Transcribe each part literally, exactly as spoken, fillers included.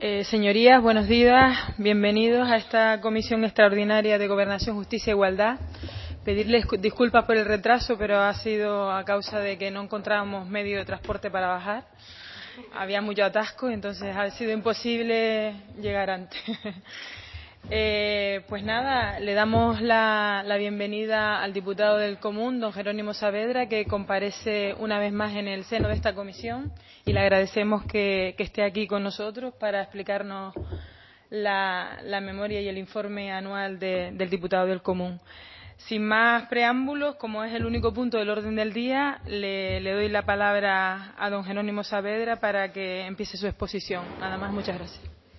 Eh, señorías, buenos días. Bienvenidos a esta Comisión Extraordinaria de Gobernación, Justicia e Igualdad. Pedirles disculpas por el retraso, pero ha sido a causa de que no encontrábamos medio de transporte para bajar. Había mucho atasco, entonces ha sido imposible llegar antes. Eh, pues nada, le damos la, la bienvenida al diputado del Común, don Jerónimo Saavedra, que comparece una vez más en el seno de esta comisión, y le agradecemos que, que esté aquí con nosotros para explicarnos la, la memoria y el informe anual de, del diputado del Común. Sin más preámbulos, como es el único punto del orden del día, le, le doy la palabra a don Jerónimo Saavedra para que empiece su exposición. Nada más, muchas gracias.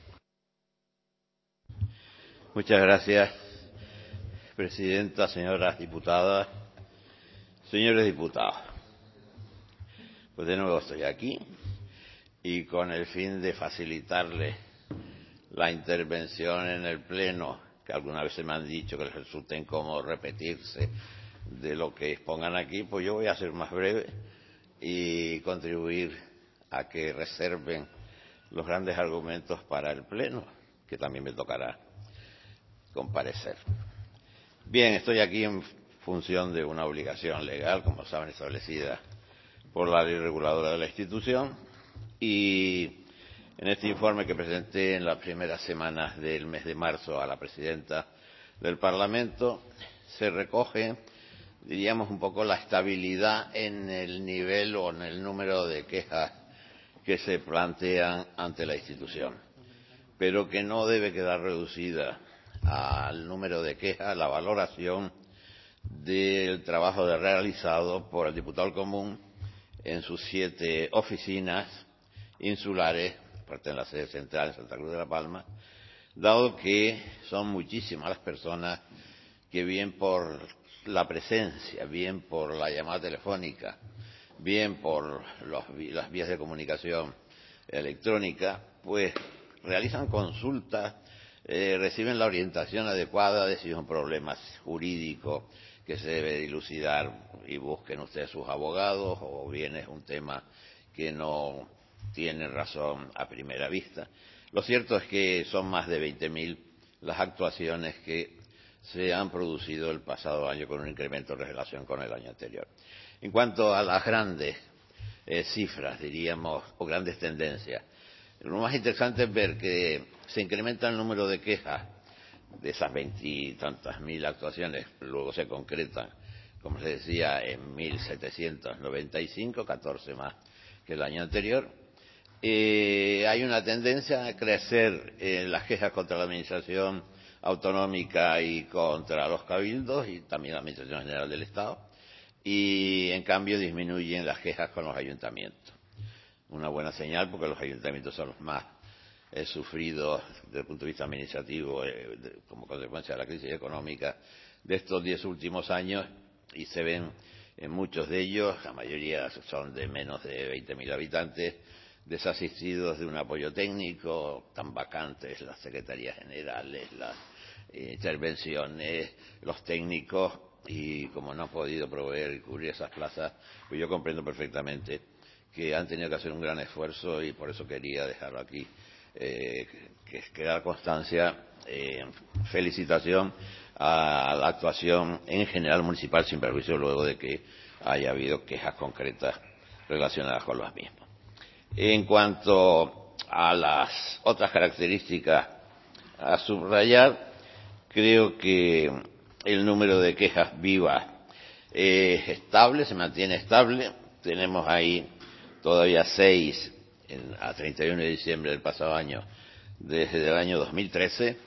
Muchas gracias, presidenta, señoras diputadas, señores diputados. Pues de nuevo estoy aquí y con el fin de facilitarles la intervención en el Pleno, que algunas veces me han dicho que les resulta incómodo repetirse de lo que expongan aquí, pues yo voy a ser más breve y contribuir a que reserven los grandes argumentos para el Pleno, que también me tocará comparecer. Bien, estoy aquí en función de una obligación legal, como saben, establecida por la ley reguladora de la institución, y en este informe que presenté en las primeras semanas del mes de marzo a la presidenta del Parlamento se recoge, diríamos, un poco la estabilidad en el nivel o en el número de quejas que se plantean ante la institución, pero que no debe quedar reducida al número de quejas, la valoración del trabajo realizado por el diputado común en sus siete oficinas insulares, aparte de la sede central en Santa Cruz de la Palma, dado que son muchísimas las personas que bien por la presencia, bien por la llamada telefónica, bien por los, las vías de comunicación electrónica, pues realizan consultas, Eh, reciben la orientación adecuada de si es un problema jurídico que se debe dilucidar y busquen ustedes sus abogados, o bien es un tema que no tiene razón a primera vista. Lo cierto es que son más de veinte mil las actuaciones que se han producido el pasado año, con un incremento en relación con el año anterior. En cuanto a las grandes eh, cifras, diríamos, o grandes tendencias, lo más interesante es ver que se incrementa el número de quejas de esas veintitantas mil actuaciones, luego se concretan, como se decía, en mil setecientos noventa y cinco, catorce más que el año anterior. Eh, hay una tendencia a crecer en las quejas contra la Administración Autonómica y contra los cabildos, y también la Administración General del Estado, y en cambio disminuyen las quejas con los ayuntamientos. Una buena señal, porque los ayuntamientos son los más eh, sufridos desde el punto de vista administrativo eh, de, como consecuencia de la crisis económica de estos diez últimos años, y se ven en muchos de ellos, la mayoría son de menos de veinte mil habitantes, desasistidos de un apoyo técnico, tan vacantes las secretarías generales, las eh, intervenciones, los técnicos, y como no han podido proveer y cubrir esas plazas, pues yo comprendo perfectamente que han tenido que hacer un gran esfuerzo, y por eso quería dejarlo aquí, eh, que queda constancia, eh, felicitación a la actuación en general municipal, sin perjuicio luego de que haya habido quejas concretas relacionadas con los mismos. En cuanto a las otras características a subrayar, creo que el número de quejas vivas es estable, se mantiene estable. Tenemos ahí todavía seis en, a treinta y uno de diciembre del pasado año, desde el año dos mil trece,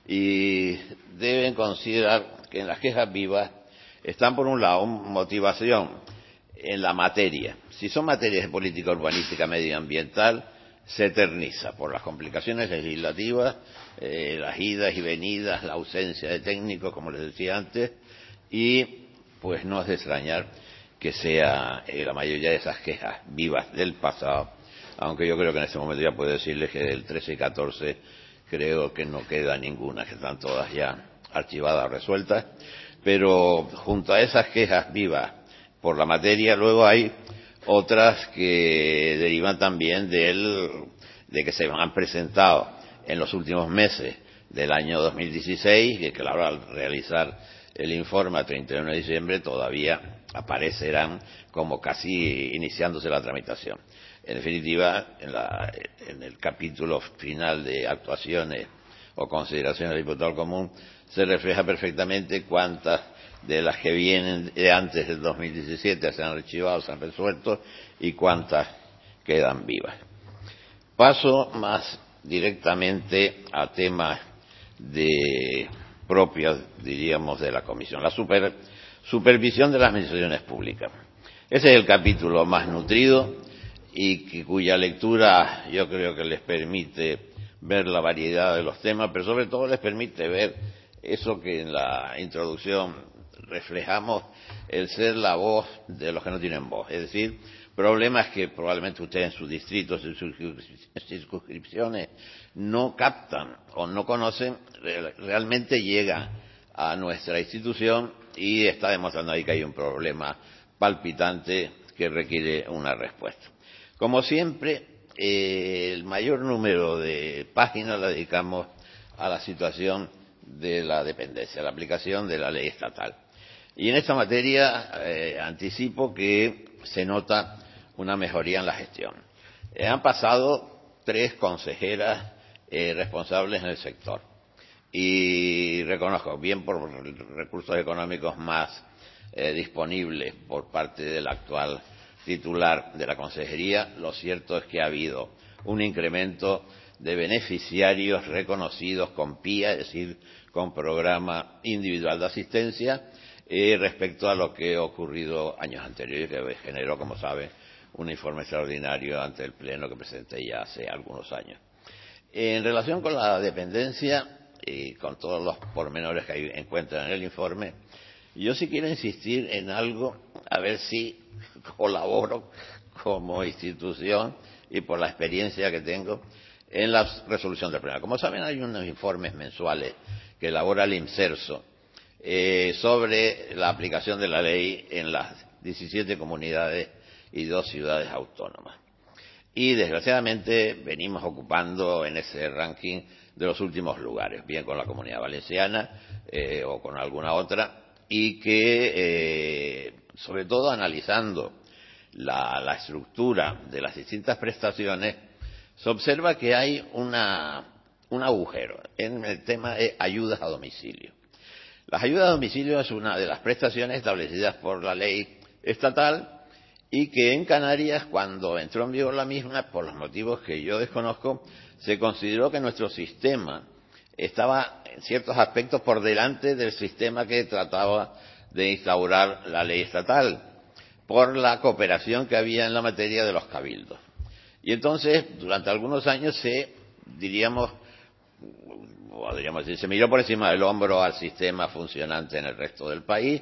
y deben considerar que en las quejas vivas están, por un lado, motivación en la materia. Si son materias de política urbanística medioambiental, se eterniza por las complicaciones legislativas, eh, las idas y venidas, la ausencia de técnicos, como les decía antes, y pues no es de extrañar que sea eh, la mayoría de esas quejas vivas del pasado, aunque yo creo que en este momento ya puedo decirles que del trece y catorce creo que no queda ninguna, que están todas ya archivadas o resueltas, pero junto a esas quejas vivas por la materia, luego hay otras que derivan también del de que se han presentado en los últimos meses del año dos mil dieciséis, y que claro, al realizar el informe a treinta y uno de diciembre todavía aparecerán como casi iniciándose la tramitación. En definitiva, en, la, en el capítulo final de actuaciones o consideraciones del diputado común se refleja perfectamente cuántas de las que vienen de antes del dos mil diecisiete se han archivado, se han resuelto, y cuántas quedan vivas. Paso más directamente a temas de propios, diríamos, de la Comisión. La super, supervisión de las administraciones públicas. Ese es el capítulo más nutrido y que, cuya lectura yo creo que les permite ver la variedad de los temas, pero sobre todo les permite ver eso que en la introducción reflejamos, el ser la voz de los que no tienen voz, es decir, problemas que probablemente ustedes en sus distritos, en sus circunscripciones no captan o no conocen, realmente llegan a nuestra institución y está demostrando ahí que hay un problema palpitante que requiere una respuesta. Como siempre, eh, el mayor número de páginas la dedicamos a la situación de la dependencia, a la aplicación de la ley estatal. Y en esta materia eh, anticipo que se nota una mejoría en la gestión. Eh, han pasado tres consejeras eh, responsables en el sector y reconozco, bien por recursos económicos más eh, disponibles por parte del actual titular de la consejería, lo cierto es que ha habido un incremento de beneficiarios reconocidos con P I A, es decir, con programa individual de asistencia, eh, respecto a lo que ha ocurrido años anteriores, que generó, como saben, un informe extraordinario ante el Pleno que presenté ya hace algunos años. En relación con la dependencia y con todos los pormenores que ahí encuentran en el informe, yo sí quiero insistir en algo, a ver si colaboro como institución y por la experiencia que tengo en la resolución del problema. Como saben, hay unos informes mensuales que elabora el INSERSO eh, sobre la aplicación de la ley en las diecisiete comunidades y dos ciudades autónomas. Y desgraciadamente venimos ocupando en ese ranking de los últimos lugares, bien con la Comunidad Valenciana eh, o con alguna otra, y que eh, sobre todo analizando la, la estructura de las distintas prestaciones, se observa que hay una, un agujero en el tema de ayudas a domicilio. Las ayudas a domicilio es una de las prestaciones establecidas por la ley estatal y que en Canarias, cuando entró en vigor la misma, por los motivos que yo desconozco, se consideró que nuestro sistema estaba en ciertos aspectos por delante del sistema que trataba de instaurar la ley estatal, por la cooperación que había en la materia de los cabildos. Y entonces, durante algunos años se, diríamos, podríamos decir, se miró por encima del hombro al sistema funcionante en el resto del país,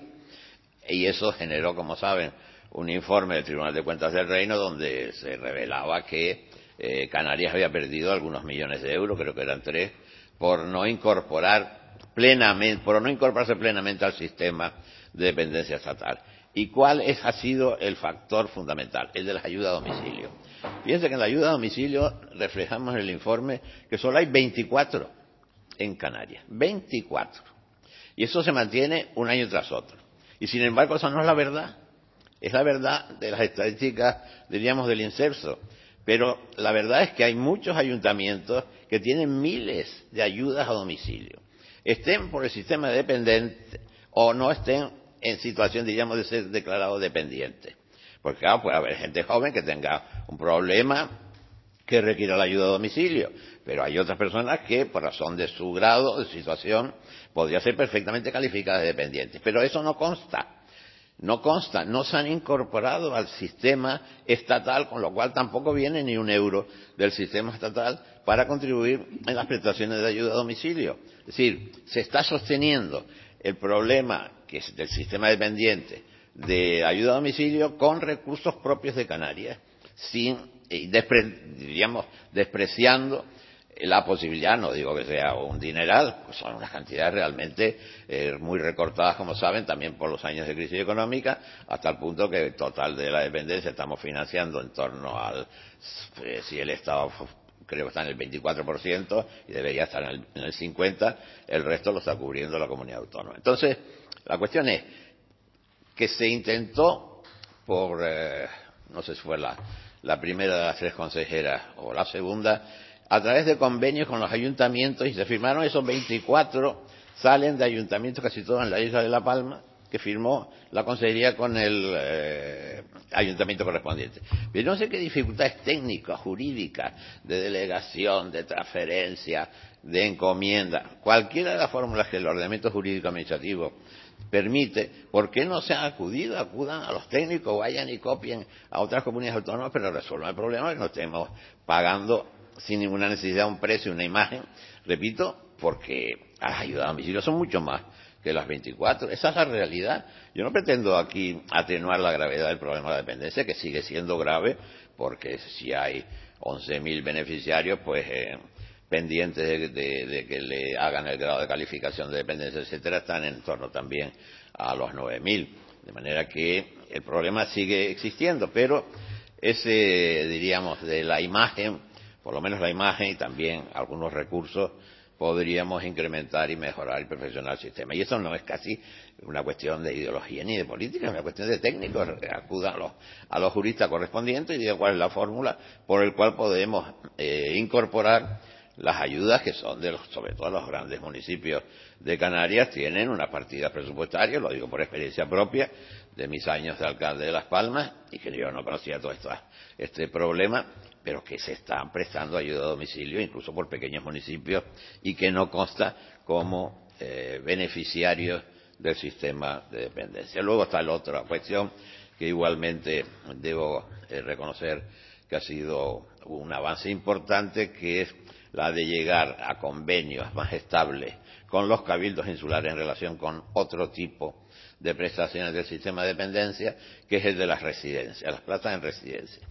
y eso generó, como saben, un informe del Tribunal de Cuentas del Reino donde se revelaba que eh, Canarias había perdido algunos millones de euros, creo que eran tres, por no incorporar plenamente, por no incorporarse plenamente al sistema de dependencia estatal. ¿Y cuál es, ha sido el factor fundamental? El de las ayudas a domicilio. Fíjense que en la ayuda a domicilio reflejamos en el informe que solo hay veinticuatro en Canarias, veinticuatro. Y eso se mantiene un año tras otro. Y sin embargo, esa no es la verdad. Es la verdad de las estadísticas, diríamos, del INSERSO. Pero la verdad es que hay muchos ayuntamientos que tienen miles de ayudas a domicilio. Estén por el sistema dependiente o no estén en situación, diríamos, de ser declarado dependiente. Porque claro, puede haber gente joven que tenga un problema que requiera la ayuda a domicilio. Pero hay otras personas que, por razón de su grado, de situación, podría ser perfectamente calificada de dependiente. Pero eso no consta. No consta, no se han incorporado al sistema estatal, con lo cual tampoco viene ni un euro del sistema estatal para contribuir en las prestaciones de ayuda a domicilio. Es decir, se está sosteniendo el problema que es del sistema dependiente de ayuda a domicilio con recursos propios de Canarias, sin, despre, diríamos, despreciando la posibilidad, no digo que sea un dineral, pues son unas cantidades realmente eh, muy recortadas, como saben, también por los años de crisis económica, hasta el punto que el total de la dependencia estamos financiando en torno al, eh, si el Estado creo que está en el veinticuatro por ciento y debería estar en el, en el cincuenta por ciento, el resto lo está cubriendo la comunidad autónoma. Entonces, la cuestión es que se intentó por, eh, no sé si fue la, la primera de las tres consejeras o la segunda, a través de convenios con los ayuntamientos, y se firmaron esos veinticuatro, salen de ayuntamientos casi todos en la isla de La Palma, que firmó la consejería con el eh, ayuntamiento correspondiente. Pero no sé qué dificultades técnicas, jurídicas, de delegación, de transferencia, de encomienda, cualquiera de las fórmulas que el ordenamiento jurídico administrativo permite, ¿por qué no se han acudido? Acudan a los técnicos, vayan y copien a otras comunidades autónomas, pero resuelvan el problema, que no estemos pagando sin ninguna necesidad un precio, una imagen, repito, porque las ayudas a domicilio son mucho más que las veinticuatro. Esa es la realidad. Yo no pretendo aquí atenuar la gravedad del problema de la dependencia, que sigue siendo grave, porque si hay once mil beneficiarios, pues eh, pendientes de, de, de que le hagan el grado de calificación de dependencia, etcétera, están en torno también a los nueve mil. De manera que el problema sigue existiendo, pero ese, diríamos, de la imagen, por lo menos la imagen y también algunos recursos, podríamos incrementar y mejorar y perfeccionar el sistema. Y eso no es casi una cuestión de ideología ni de política, es una cuestión de técnicos. Acudan a los, a los juristas correspondientes y digan cuál es la fórmula por la cual podemos eh, incorporar las ayudas que son de los, sobre todo los grandes municipios de Canarias, tienen una partida presupuestaria, lo digo por experiencia propia, de mis años de alcalde de Las Palmas, y que yo no conocía todo esto, este problema, pero que se están prestando ayuda a domicilio, incluso por pequeños municipios, y que no consta como eh, beneficiarios del sistema de dependencia. Luego está la otra cuestión, que igualmente debo eh, reconocer que ha sido un avance importante, que es la de llegar a convenios más estables con los cabildos insulares en relación con otro tipo de prestaciones del sistema de dependencia, que es el de las residencias, las plazas en residencia.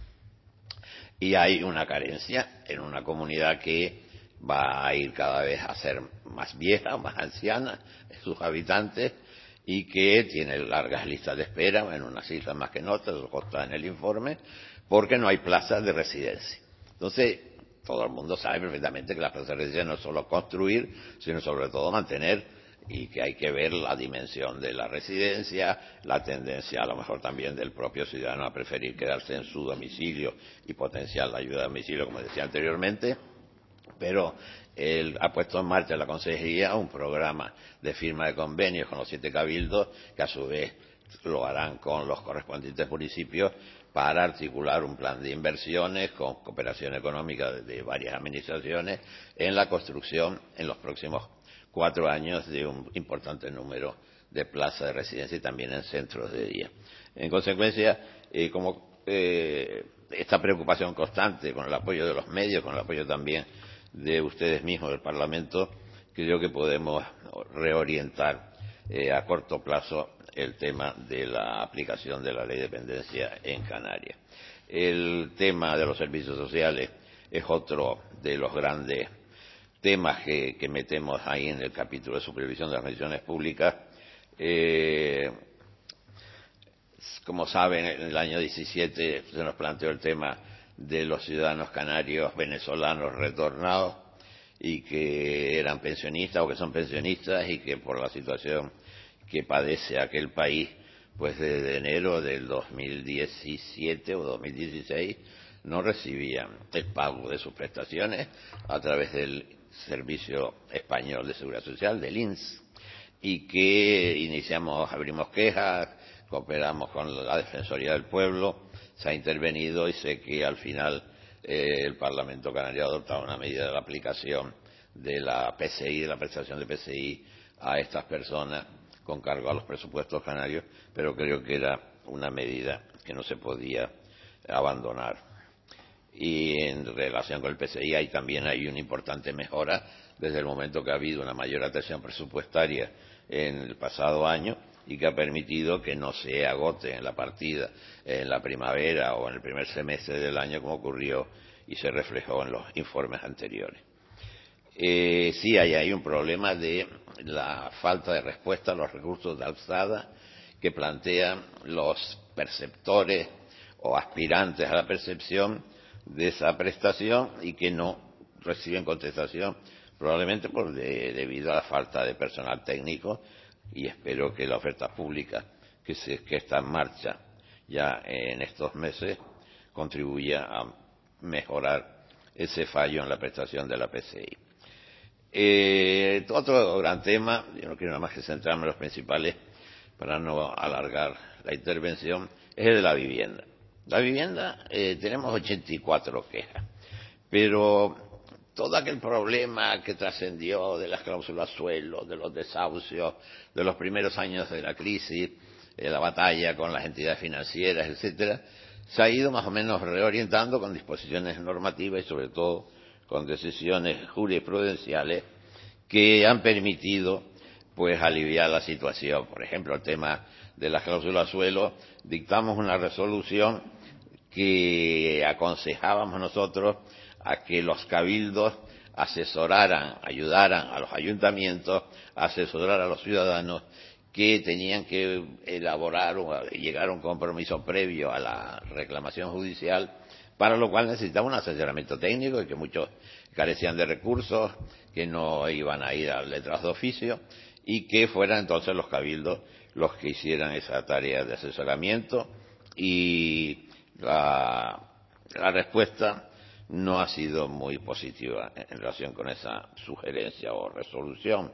Y hay una carencia en una comunidad que va a ir cada vez a ser más vieja, más anciana, sus habitantes, y que tiene largas listas de espera, en unas islas más que en otras, eso consta en el informe, porque no hay plazas de residencia. Entonces, todo el mundo sabe perfectamente que las plazas de residencia no es solo construir, sino sobre todo mantener, y que hay que ver la dimensión de la residencia, la tendencia a lo mejor también del propio ciudadano a preferir quedarse en su domicilio y potenciar la ayuda a domicilio, como decía anteriormente, pero él ha puesto en marcha la consejería un programa de firma de convenios con los siete cabildos, que a su vez lo harán con los correspondientes municipios, para articular un plan de inversiones con cooperación económica de, de varias administraciones en la construcción en los próximos cuatro años de un importante número de plazas de residencia y también en centros de día. En consecuencia, eh, como eh, esta preocupación constante con el apoyo de los medios, con el apoyo también de ustedes mismos del Parlamento, creo que podemos reorientar eh, a corto plazo el tema de la aplicación de la ley de dependencia en Canarias. El tema de los servicios sociales es otro de los grandes temas que, que metemos ahí en el capítulo de supervisión de las administraciones públicas. Eh, como saben, en el año diecisiete se nos planteó el tema de los ciudadanos canarios venezolanos retornados y que eran pensionistas o que son pensionistas y que por la situación que padece aquel país, pues desde enero del dos mil diecisiete o dos mil dieciséis no recibían el pago de sus prestaciones a través del Servicio Español de Seguridad Social, del I N S, y que iniciamos, abrimos quejas, cooperamos con la Defensoría del Pueblo, se ha intervenido y sé que al final eh, el Parlamento Canario ha adoptado una medida de la aplicación de la P S I, de la prestación de P S I a estas personas con cargo a los presupuestos canarios, pero creo que era una medida que no se podía abandonar. Y en relación con el P S I hay, también hay una importante mejora desde el momento que ha habido una mayor atención presupuestaria en el pasado año y que ha permitido que no se agote en la partida en la primavera o en el primer semestre del año, como ocurrió y se reflejó en los informes anteriores. Eh, sí, hay, hay un problema de la falta de respuesta a los recursos de alzada que plantean los perceptores o aspirantes a la percepción de esa prestación y que no reciben contestación, probablemente por de, debido a la falta de personal técnico, y espero que la oferta pública que, se, que está en marcha ya en estos meses contribuya a mejorar ese fallo en la prestación de la P C I. Eh, otro gran tema, yo no quiero nada más que centrarme en los principales para no alargar la intervención, es el de la vivienda. La vivienda, eh, tenemos ochenta y cuatro quejas, pero todo aquel problema que trascendió de las cláusulas suelo, de los desahucios, de los primeros años de la crisis, de la batalla con las entidades financieras, etcétera, se ha ido más o menos reorientando con disposiciones normativas y sobre todo con decisiones jurisprudenciales que han permitido pues aliviar la situación. Por ejemplo, el tema de las cláusulas suelo, dictamos una resolución que aconsejábamos nosotros a que los cabildos asesoraran, ayudaran a los ayuntamientos a asesorar a los ciudadanos que tenían que elaborar o llegar a un compromiso previo a la reclamación judicial, para lo cual necesitaban un asesoramiento técnico y que muchos carecían de recursos, que no iban a ir a letras de oficio y que fueran entonces los cabildos los que hicieran esa tarea de asesoramiento, y la, la respuesta no ha sido muy positiva en relación con esa sugerencia o resolución.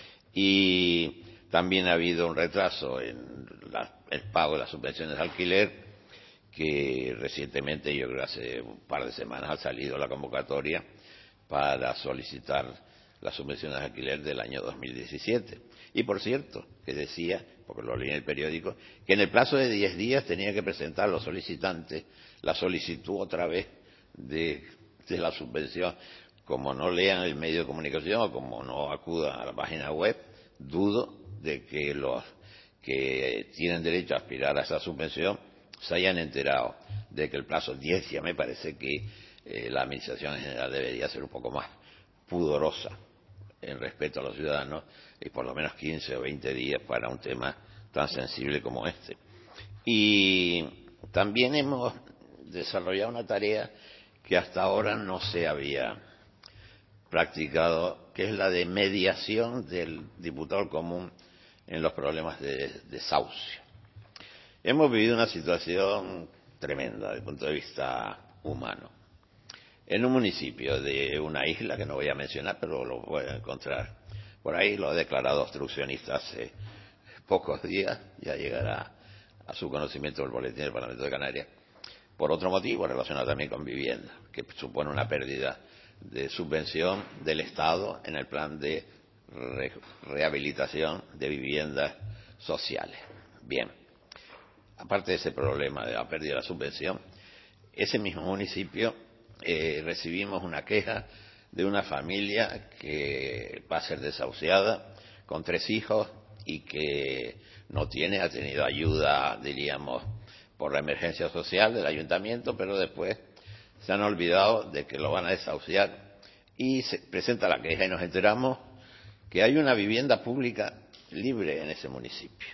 Y también ha habido un retraso en la, el pago de las subvenciones de alquiler, que recientemente, yo creo que hace un par de semanas, ha salido la convocatoria para solicitar las subvenciones de alquiler del año dos mil diecisiete. Y por cierto, que decía, porque lo leí en el periódico, que en el plazo de diez días tenía que presentar los solicitantes la solicitud otra vez de, de la subvención. Como no lean el medio de comunicación o como no acudan a la página web, dudo de que los que tienen derecho a aspirar a esa subvención se hayan enterado de que el plazo diez días, me parece que eh, la Administración en general debería ser un poco más pudorosa en respeto a los ciudadanos, y por lo menos quince o veinte días para un tema tan sensible como este. Y también hemos desarrollado una tarea que hasta ahora no se había practicado, que es la de mediación del diputado común en los problemas de desahucio. Hemos vivido una situación tremenda desde el punto de vista humano. En un municipio de una isla, que no voy a mencionar, pero lo voy a encontrar por ahí, lo ha declarado obstruccionista hace pocos días, ya llegará a su conocimiento el boletín del Parlamento de Canarias, por otro motivo relacionado también con vivienda, que supone una pérdida de subvención del Estado en el plan de re rehabilitación de viviendas sociales. Bien, aparte de ese problema de la pérdida de la subvención, ese mismo municipio eh, recibimos una queja de una familia que va a ser desahuciada con tres hijos y que no tiene, ha tenido ayuda, diríamos, por la emergencia social del ayuntamiento, pero después se han olvidado de que lo van a desahuciar y se presenta la queja y nos enteramos que hay una vivienda pública libre en ese municipio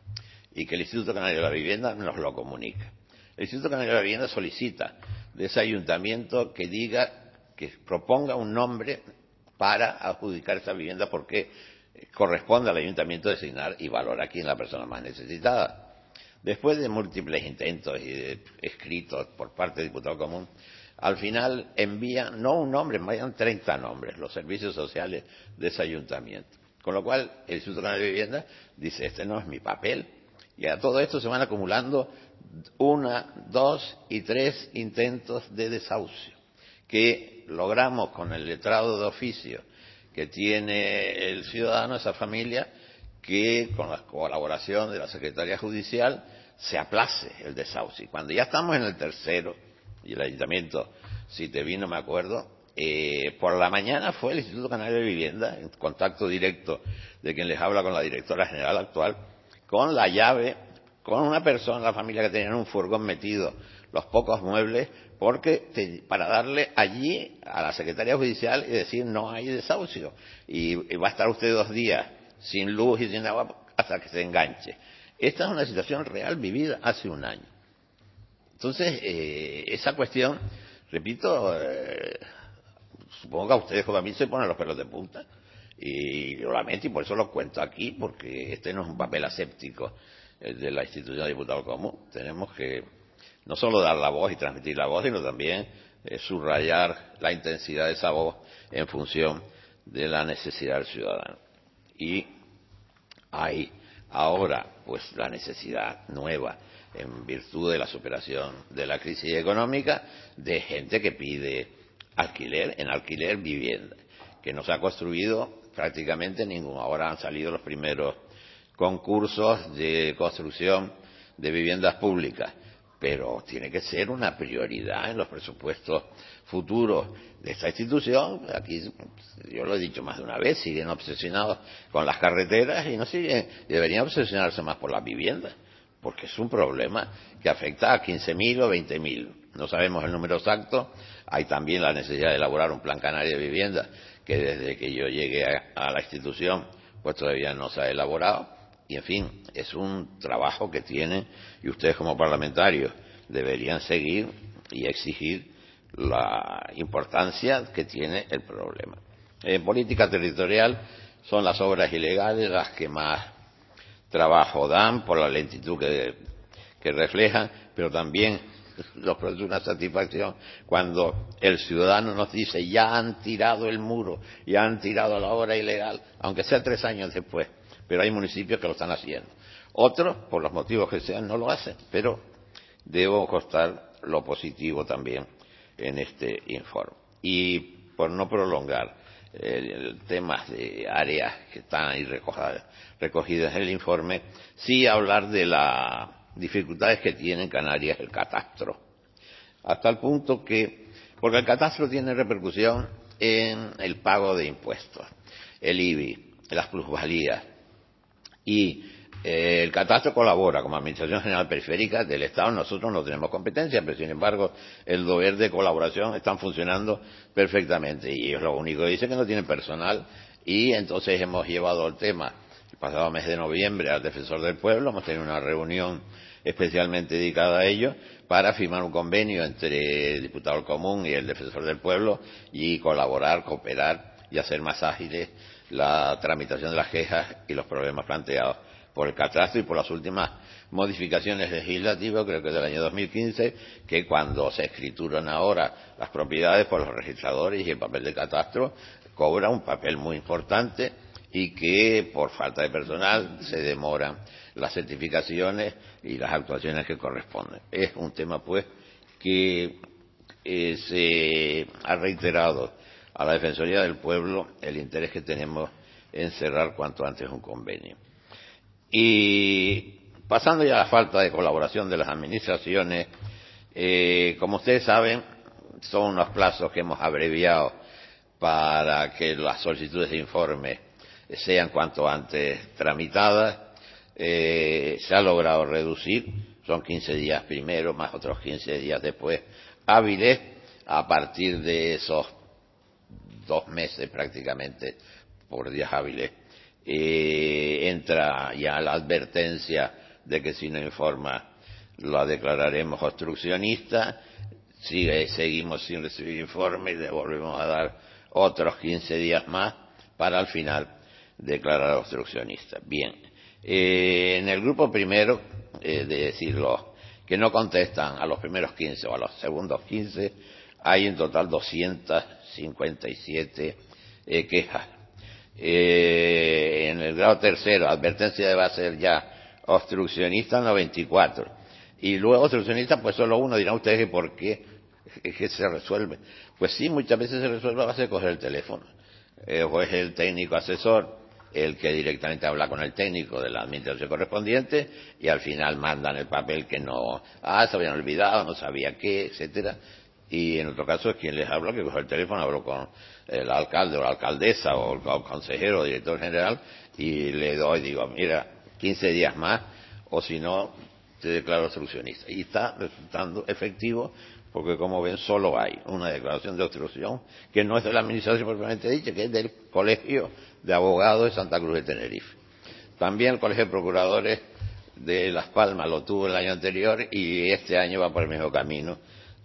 y que el Instituto Canario de la Vivienda nos lo comunica. El Instituto Canario de la Vivienda solicita de ese ayuntamiento que diga, que proponga un nombre para adjudicar esa vivienda, porque corresponde al ayuntamiento designar y valorar quién es la persona más necesitada. Después de múltiples intentos y de escritos por parte del diputado común, al final envían no un nombre, envían treinta nombres, los servicios sociales de ese ayuntamiento. Con lo cual, el Instituto Canario de Vivienda dice, este no es mi papel. Y a todo esto se van acumulando una, dos y tres intentos de desahucio, que logramos con el letrado de oficio que tiene el ciudadano, esa familia, que con la colaboración de la Secretaría Judicial se aplace el desahucio. Y cuando ya estamos en el tercero, y el ayuntamiento, si te vi no me acuerdo, eh, por la mañana fue el Instituto Canario de Vivienda, en contacto directo de quien les habla con la directora general actual, con la llave, con una persona, la familia, que tenía en un furgón metido los pocos muebles, porque te, para darle allí a la Secretaría Judicial y decir no hay desahucio, y, y va a estar usted dos días sin luz y sin agua hasta que se enganche. Esta es una situación real vivida hace un año. Entonces, eh, esa cuestión, repito, eh, supongo que a ustedes como a mí se ponen los pelos de punta. Y lo lamento y por eso lo cuento aquí, porque este no es un papel aséptico de la institución de diputado común. Tenemos que no solo dar la voz y transmitir la voz, sino también eh, subrayar la intensidad de esa voz en función de la necesidad del ciudadano. Y hay ahora pues la necesidad nueva, en virtud de la superación de la crisis económica, de gente que pide alquiler, en alquiler vivienda, que no se ha construido prácticamente ninguno. Ahora han salido los primeros concursos de construcción de viviendas públicas, pero tiene que ser una prioridad en los presupuestos futuros de esta institución. Aquí, yo lo he dicho más de una vez, siguen obsesionados con las carreteras y no siguen, deberían obsesionarse más por las viviendas, porque es un problema que afecta a quince mil o veinte mil. No sabemos el número exacto. Hay también la necesidad de elaborar un plan canario de vivienda, que desde que yo llegué a, a la institución, pues todavía no se ha elaborado. Y, en fin, es un trabajo que tienen, y ustedes como parlamentarios deberían seguir y exigir la importancia que tiene el problema. En política territorial son las obras ilegales las que más trabajo dan por la lentitud que, que reflejan, pero también nos produce una satisfacción cuando el ciudadano nos dice ya han tirado el muro, ya han tirado la obra ilegal, aunque sea tres años después, pero hay municipios que lo están haciendo. Otros, por los motivos que sean, no lo hacen, pero debo constar lo positivo también en este informe. Y por no prolongar el, el tema de áreas que están ahí recogidas, recogidas en el informe, sí hablar de las dificultades que tiene en Canarias el catastro, hasta el punto que, porque el catastro tiene repercusión en el pago de impuestos, el I B I, las plusvalías, y eh, el catastro colabora como Administración General Periférica del Estado. Nosotros no tenemos competencia, pero sin embargo el deber de colaboración están funcionando perfectamente, y ellos lo único que dicen es que no tienen personal, y entonces hemos llevado el tema el pasado mes de noviembre al Defensor del Pueblo. Hemos tenido una reunión especialmente dedicada a ello para firmar un convenio entre el Diputado Común y el Defensor del Pueblo y colaborar, cooperar y hacer más ágiles la tramitación de las quejas y los problemas planteados por el catastro y por las últimas modificaciones legislativas, creo que del año dos mil quince, que cuando se escrituran ahora las propiedades por los registradores y el papel de catastro cobra un papel muy importante, y que por falta de personal se demoran las certificaciones y las actuaciones que corresponden. Es un tema pues que eh, se ha reiterado a la Defensoría del Pueblo el interés que tenemos en cerrar cuanto antes un convenio. Y pasando ya a la falta de colaboración de las administraciones, eh, como ustedes saben, son unos plazos que hemos abreviado para que las solicitudes de informe sean cuanto antes tramitadas. Eh, se ha logrado reducir, son quince días primero, más otros quince días después hábiles. A partir de esos dos meses prácticamente por días hábiles, eh, entra ya la advertencia de que si no informa la declararemos obstruccionista. Sigue, seguimos sin recibir informe y le volvemos a dar otros quince días más para al final declarar obstruccionista. Bien, eh, en el grupo primero, eh, de decirlo, que no contestan a los primeros quince o a los segundos quince, hay en total doscientas cincuenta y siete eh, quejas. Eh, en el grado tercero, advertencia debe ser ya obstruccionista, noventa y cuatro. Y luego obstruccionista, pues solo uno. Dirán ustedes que por qué es que se resuelve. Pues sí, muchas veces se resuelve a base de coger el teléfono. Eh, o es el técnico asesor el que directamente habla con el técnico de la administración correspondiente y al final mandan el papel que no, ah, se habían olvidado, no sabía qué, etcétera. Y en otro caso es quien les habla, que coge el teléfono, hablo con el alcalde o la alcaldesa o el consejero o director general y le doy, digo, mira, quince días más o si no te declaro obstruccionista. Y está resultando efectivo porque, como ven, solo hay una declaración de obstrucción que no es de la administración propiamente dicha, que es del Colegio de Abogados de Santa Cruz de Tenerife. También el Colegio de Procuradores de Las Palmas lo tuvo el año anterior y este año va por el mismo camino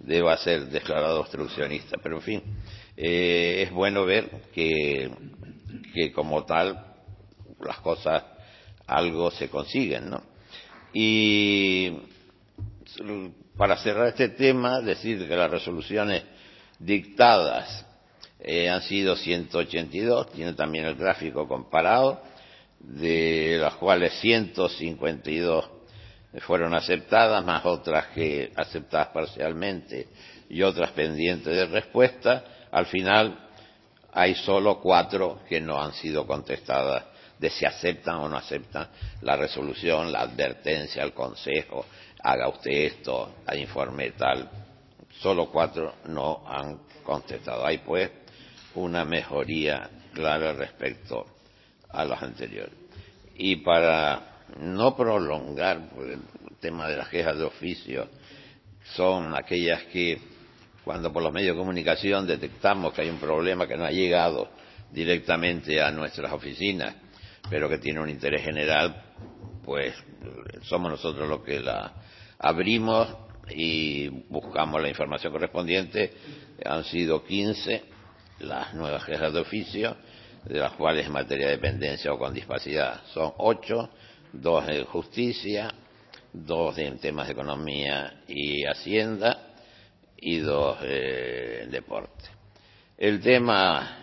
deba ser declarado obstruccionista. Pero, en fin, eh, es bueno ver que, que como tal las cosas algo se consiguen, ¿no? Y para cerrar este tema, decir que las resoluciones dictadas eh, han sido ciento ochenta y dos, tiene también el gráfico comparado, de las cuales ciento cincuenta y dos fueron aceptadas, más otras que aceptadas parcialmente y otras pendientes de respuesta. Al final hay solo cuatro que no han sido contestadas, de si aceptan o no aceptan la resolución, la advertencia al Consejo, haga usted esto, al informe tal. Solo cuatro no han contestado. Hay pues una mejoría clara respecto a los anteriores. Y para no prolongar, porque el tema de las quejas de oficio son aquellas que cuando por los medios de comunicación detectamos que hay un problema que no ha llegado directamente a nuestras oficinas, pero que tiene un interés general, pues somos nosotros los que la abrimos y buscamos la información correspondiente. Han sido quince las nuevas quejas de oficio, de las cuales en materia de dependencia o con discapacidad son ocho, dos en justicia, dos en temas de economía y hacienda y dos eh, en deporte. El tema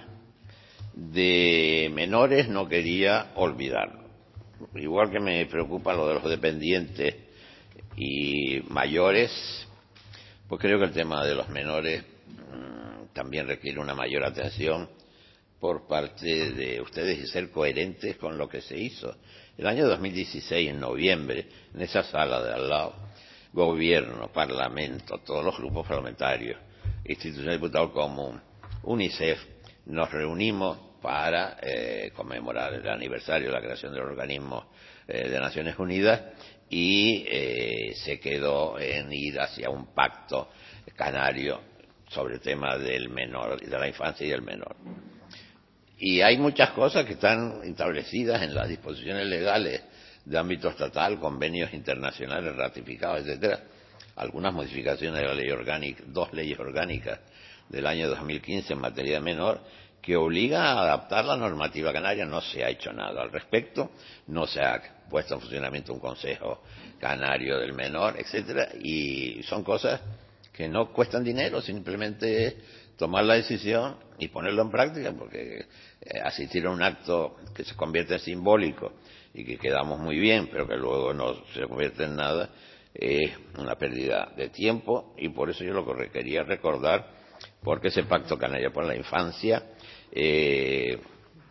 de menores no quería olvidarlo. Igual que me preocupa lo de los dependientes y mayores, pues creo que el tema de los menores mmm, también requiere una mayor atención por parte de ustedes y ser coherentes con lo que se hizo. El año dos mil dieciséis, en noviembre, en esa sala de al lado, Gobierno, Parlamento, todos los grupos parlamentarios, Institución de Diputados Común, UNICEF, nos reunimos para eh, conmemorar el aniversario de la creación del organismo eh, de Naciones Unidas y eh, se quedó en ir hacia un pacto canario sobre el tema del menor, de la infancia y del menor. Y hay muchas cosas que están establecidas en las disposiciones legales de ámbito estatal, convenios internacionales ratificados, etcétera. Algunas modificaciones de la ley orgánica, dos leyes orgánicas del año dos mil quince en materia de menor, que obliga a adaptar la normativa canaria. No se ha hecho nada al respecto, no se ha puesto en funcionamiento un consejo canario del menor, etcétera, y son cosas que no cuestan dinero, simplemente tomar la decisión y ponerlo en práctica, porque eh, asistir a un acto que se convierte en simbólico y que quedamos muy bien, pero que luego no se convierte en nada, es una pérdida de tiempo. Y por eso yo lo que quería recordar, porque ese pacto canario por la infancia eh,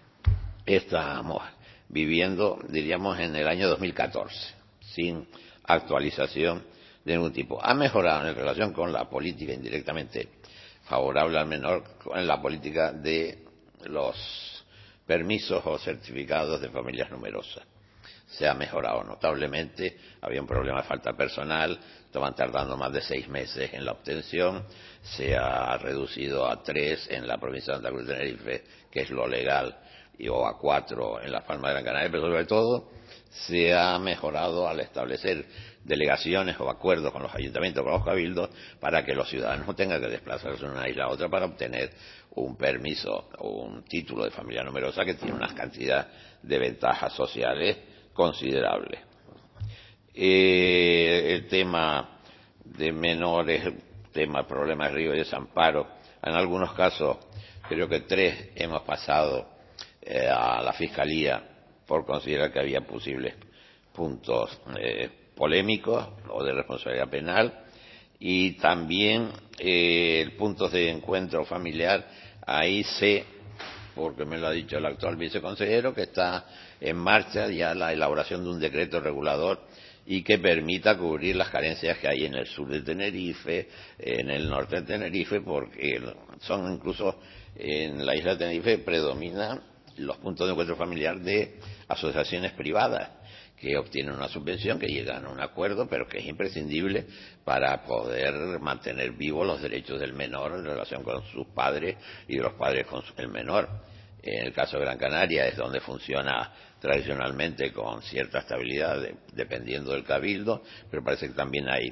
estamos viviendo, diríamos, en el año dos mil catorce, sin actualización de ningún tipo. Ha mejorado en relación con la política indirectamente favorable al menor, en la política de los permisos o certificados de familias numerosas. Se ha mejorado notablemente. Había un problema de falta de personal, estaban tardando más de seis meses en la obtención, se ha reducido a tres en la provincia de Santa Cruz de Tenerife, que es lo legal, y o a cuatro en la Palma de Gran Canaria, pero sobre todo se ha mejorado al establecer delegaciones o acuerdos con los ayuntamientos, con los cabildos, para que los ciudadanos no tengan que desplazarse de una isla a otra para obtener un permiso o un título de familia numerosa, que tiene una cantidad de ventajas sociales considerables. Eh, el tema de menores, el tema problema de Río y Desamparo, en algunos casos creo que tres hemos pasado eh, a la Fiscalía por considerar que había posibles puntos eh, polémicos o de responsabilidad penal, y también eh, el punto de encuentro familiar. Ahí sé, porque me lo ha dicho el actual viceconsejero, que está en marcha ya la elaboración de un decreto regulador y que permita cubrir las carencias que hay en el sur de Tenerife, en el norte de Tenerife, porque son incluso en la isla de Tenerife predominan los puntos de encuentro familiar de asociaciones privadas que obtienen una subvención, que llegan a un acuerdo, pero que es imprescindible para poder mantener vivos los derechos del menor en relación con sus padres y de los padres con el menor. En el caso de Gran Canaria es donde funciona tradicionalmente con cierta estabilidad, de, dependiendo del cabildo, pero parece que también hay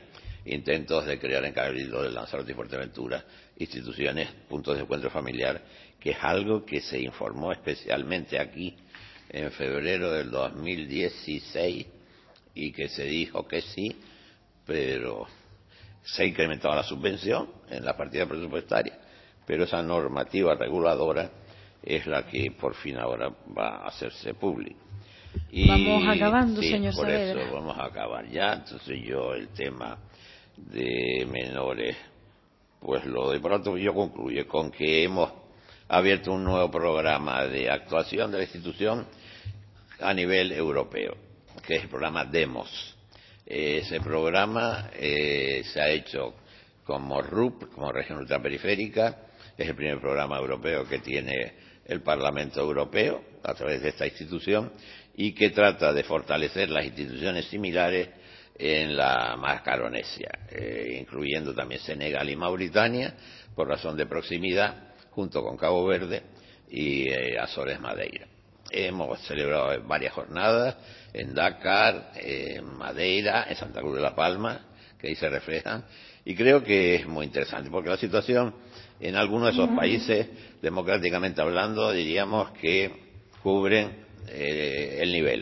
intentos de crear en Cabildo de Lanzarote y Fuerteventura instituciones, puntos de encuentro familiar, que es algo que se informó especialmente aquí en febrero del dos mil dieciséis y que se dijo que sí, pero se ha incrementado la subvención en la partida presupuestaria, pero esa normativa reguladora es la que por fin ahora va a hacerse pública. Y vamos acabando, sí, señor por Saavedra. eso vamos a acabar ya. Entonces yo el tema de menores, pues lo de pronto yo concluyo con que hemos abierto un nuevo programa de actuación de la institución a nivel europeo, que es el programa DEMOS. Ese programa eh, se ha hecho como R U P, como región ultraperiférica. Es el primer programa europeo que tiene el Parlamento Europeo a través de esta institución y que trata de fortalecer las instituciones similares en la Macaronesia, eh, incluyendo también Senegal y Mauritania, por razón de proximidad, junto con Cabo Verde y eh, Azores Madeira. Hemos celebrado varias jornadas en Dakar, en Madeira, en Santa Cruz de la Palma, que ahí se reflejan, y creo que es muy interesante, porque la situación en algunos de esos países, democráticamente hablando, diríamos que cubren eh, el nivel.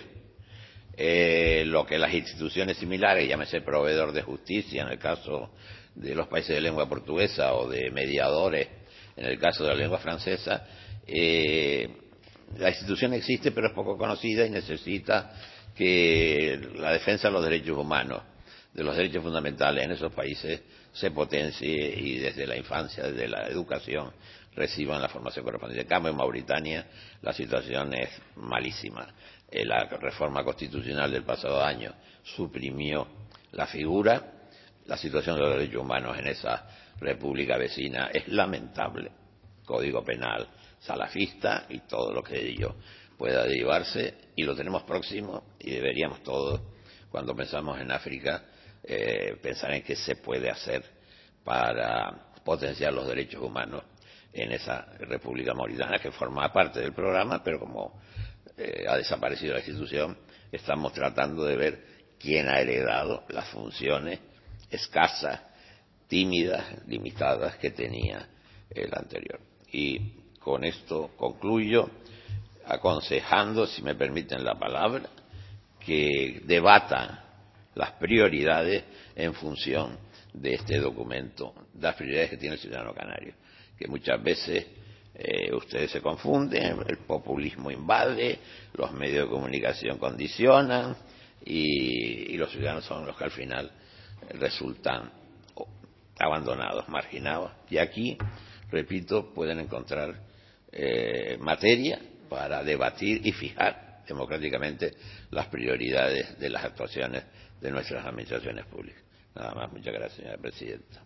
Eh, lo que las instituciones similares, llámese proveedor de justicia en el caso de los países de lengua portuguesa o de mediadores en el caso de la lengua francesa, eh, la institución existe pero es poco conocida y necesita que la defensa de los derechos humanos, de los derechos fundamentales en esos países se potencie y desde la infancia, desde la educación, reciban la formación correspondiente. En cambio, en Mauritania la situación es malísima. Eh, la reforma constitucional del pasado año suprimió la figura. La situación de los derechos humanos en esa república vecina es lamentable. Código penal salafista y todo lo que de ello pueda derivarse, y lo tenemos próximo y deberíamos todos, cuando pensamos en África, eh, pensar en qué se puede hacer para potenciar los derechos humanos en esa República Mauritana, que forma parte del programa, pero como eh, ha desaparecido la institución, estamos tratando de ver quién ha heredado las funciones escasas, tímidas, limitadas que tenía el anterior. Y con esto concluyo, aconsejando, si me permiten la palabra, que debatan las prioridades en función de este documento, las prioridades que tiene el ciudadano canario, que muchas veces eh, ustedes se confunden, el populismo invade, los medios de comunicación condicionan y, y los ciudadanos son los que al final resultan abandonados, marginados. Y aquí, repito, pueden encontrar eh, materia para debatir y fijar democráticamente las prioridades de las actuaciones de nuestras administraciones públicas. Nada más, muchas gracias, señora presidenta.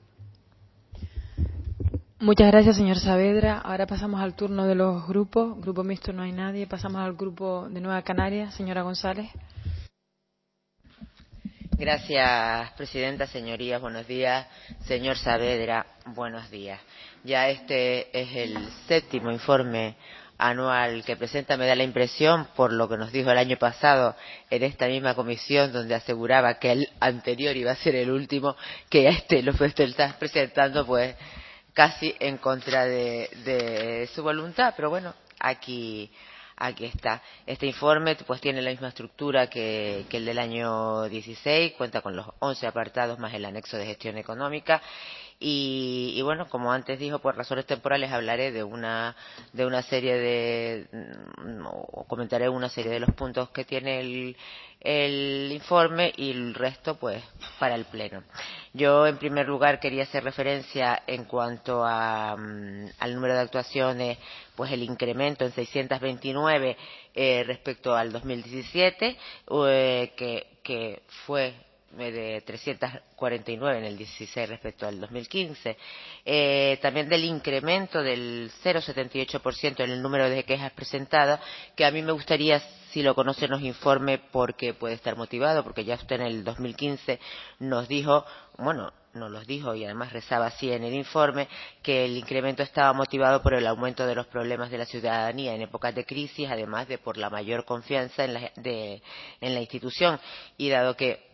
Muchas gracias, señor Saavedra. Ahora pasamos al turno de los grupos. Grupo mixto no hay nadie. Pasamos al grupo de Nueva Canarias. Señora González. Gracias, presidenta, señorías, buenos días. Señor Saavedra, buenos días. Ya este es el séptimo informe anual que presenta. Me da la impresión, por lo que nos dijo el año pasado en esta misma comisión, donde aseguraba que el anterior iba a ser el último, que este lo está presentando pues casi en contra de, de su voluntad, pero bueno, aquí aquí está. Este informe pues tiene la misma estructura que, que el del año dieciséis, cuenta con los once apartados más el anexo de gestión económica. Y, y bueno, como antes dijo, por razones temporales hablaré de una de una serie de o comentaré una serie de los puntos que tiene el, el informe y el resto pues para el pleno. Yo en primer lugar quería hacer referencia en cuanto a, um, al número de actuaciones, pues el incremento en seiscientos veintinueve eh, respecto al dos mil diecisiete, eh, que, que fue de trescientos cuarenta y nueve en el dieciséis respecto al dos mil quince. Eh, también del incremento del cero coma setenta y ocho por ciento en el número de quejas presentadas, que a mí me gustaría, si lo conoce, nos informe porque puede estar motivado, porque ya usted en el dos mil quince nos dijo, bueno, nos los dijo y además rezaba así en el informe, que el incremento estaba motivado por el aumento de los problemas de la ciudadanía en épocas de crisis, además de por la mayor confianza en la, de, en la institución. Y dado que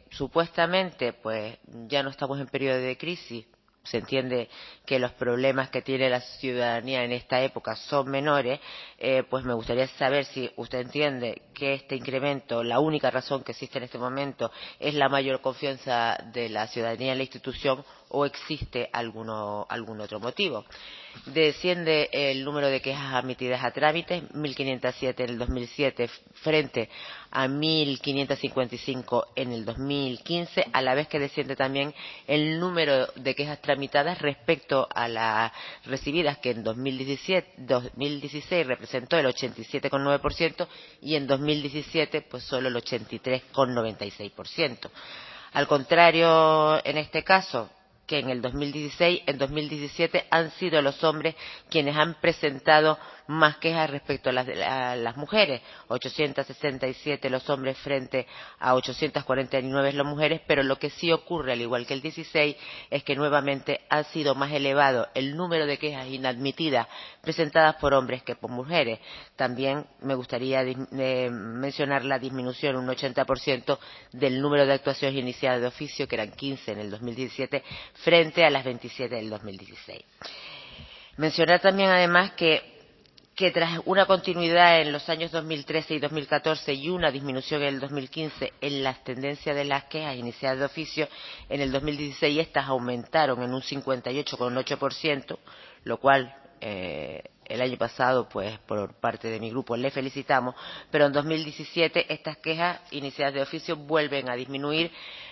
supuestamente pues ya no estamos en periodo de crisis, se entiende que los problemas que tiene la ciudadanía en esta época son menores, eh, pues me gustaría saber si usted entiende que este incremento, la única razón que existe en este momento, es la mayor confianza de la ciudadanía en la institución o existe alguno, algún otro motivo. Desciende el número de quejas admitidas a trámite, mil quinientos siete en el dos mil siete frente a mil quinientos cincuenta y cinco en el dos mil quince, a la vez que desciende también el número de quejas tramitadas respecto a las recibidas, que en dos mil diecisiete, dos mil dieciséis representó el ochenta y siete coma nueve por ciento y en dos mil diecisiete pues solo el ochenta y tres coma noventa y seis por ciento. Al contrario, en este caso, que en el dos mil dieciséis, en dos mil diecisiete han sido los hombres quienes han presentado más quejas respecto a las, a las mujeres, ochocientos sesenta y siete los hombres frente a ochocientos cuarenta y nueve las mujeres, pero lo que sí ocurre, al igual que el dieciséis, es que nuevamente ha sido más elevado el número de quejas inadmitidas presentadas por hombres que por mujeres. También me gustaría eh, mencionar la disminución, un ochenta por ciento, del número de actuaciones iniciadas de oficio, que eran quince en el dos mil diecisiete, frente a las veintisiete del dos mil dieciséis. Mencionar también además que que tras una continuidad en los años dos mil trece y dos mil catorce y una disminución en el dos mil quince en las tendencias de las quejas iniciadas de oficio, en el dos mil dieciséis estas aumentaron en un cincuenta y ocho coma ocho por ciento, lo cual eh, el año pasado, pues por parte de mi grupo le felicitamos, pero en dos mil diecisiete estas quejas iniciadas de oficio vuelven a disminuir,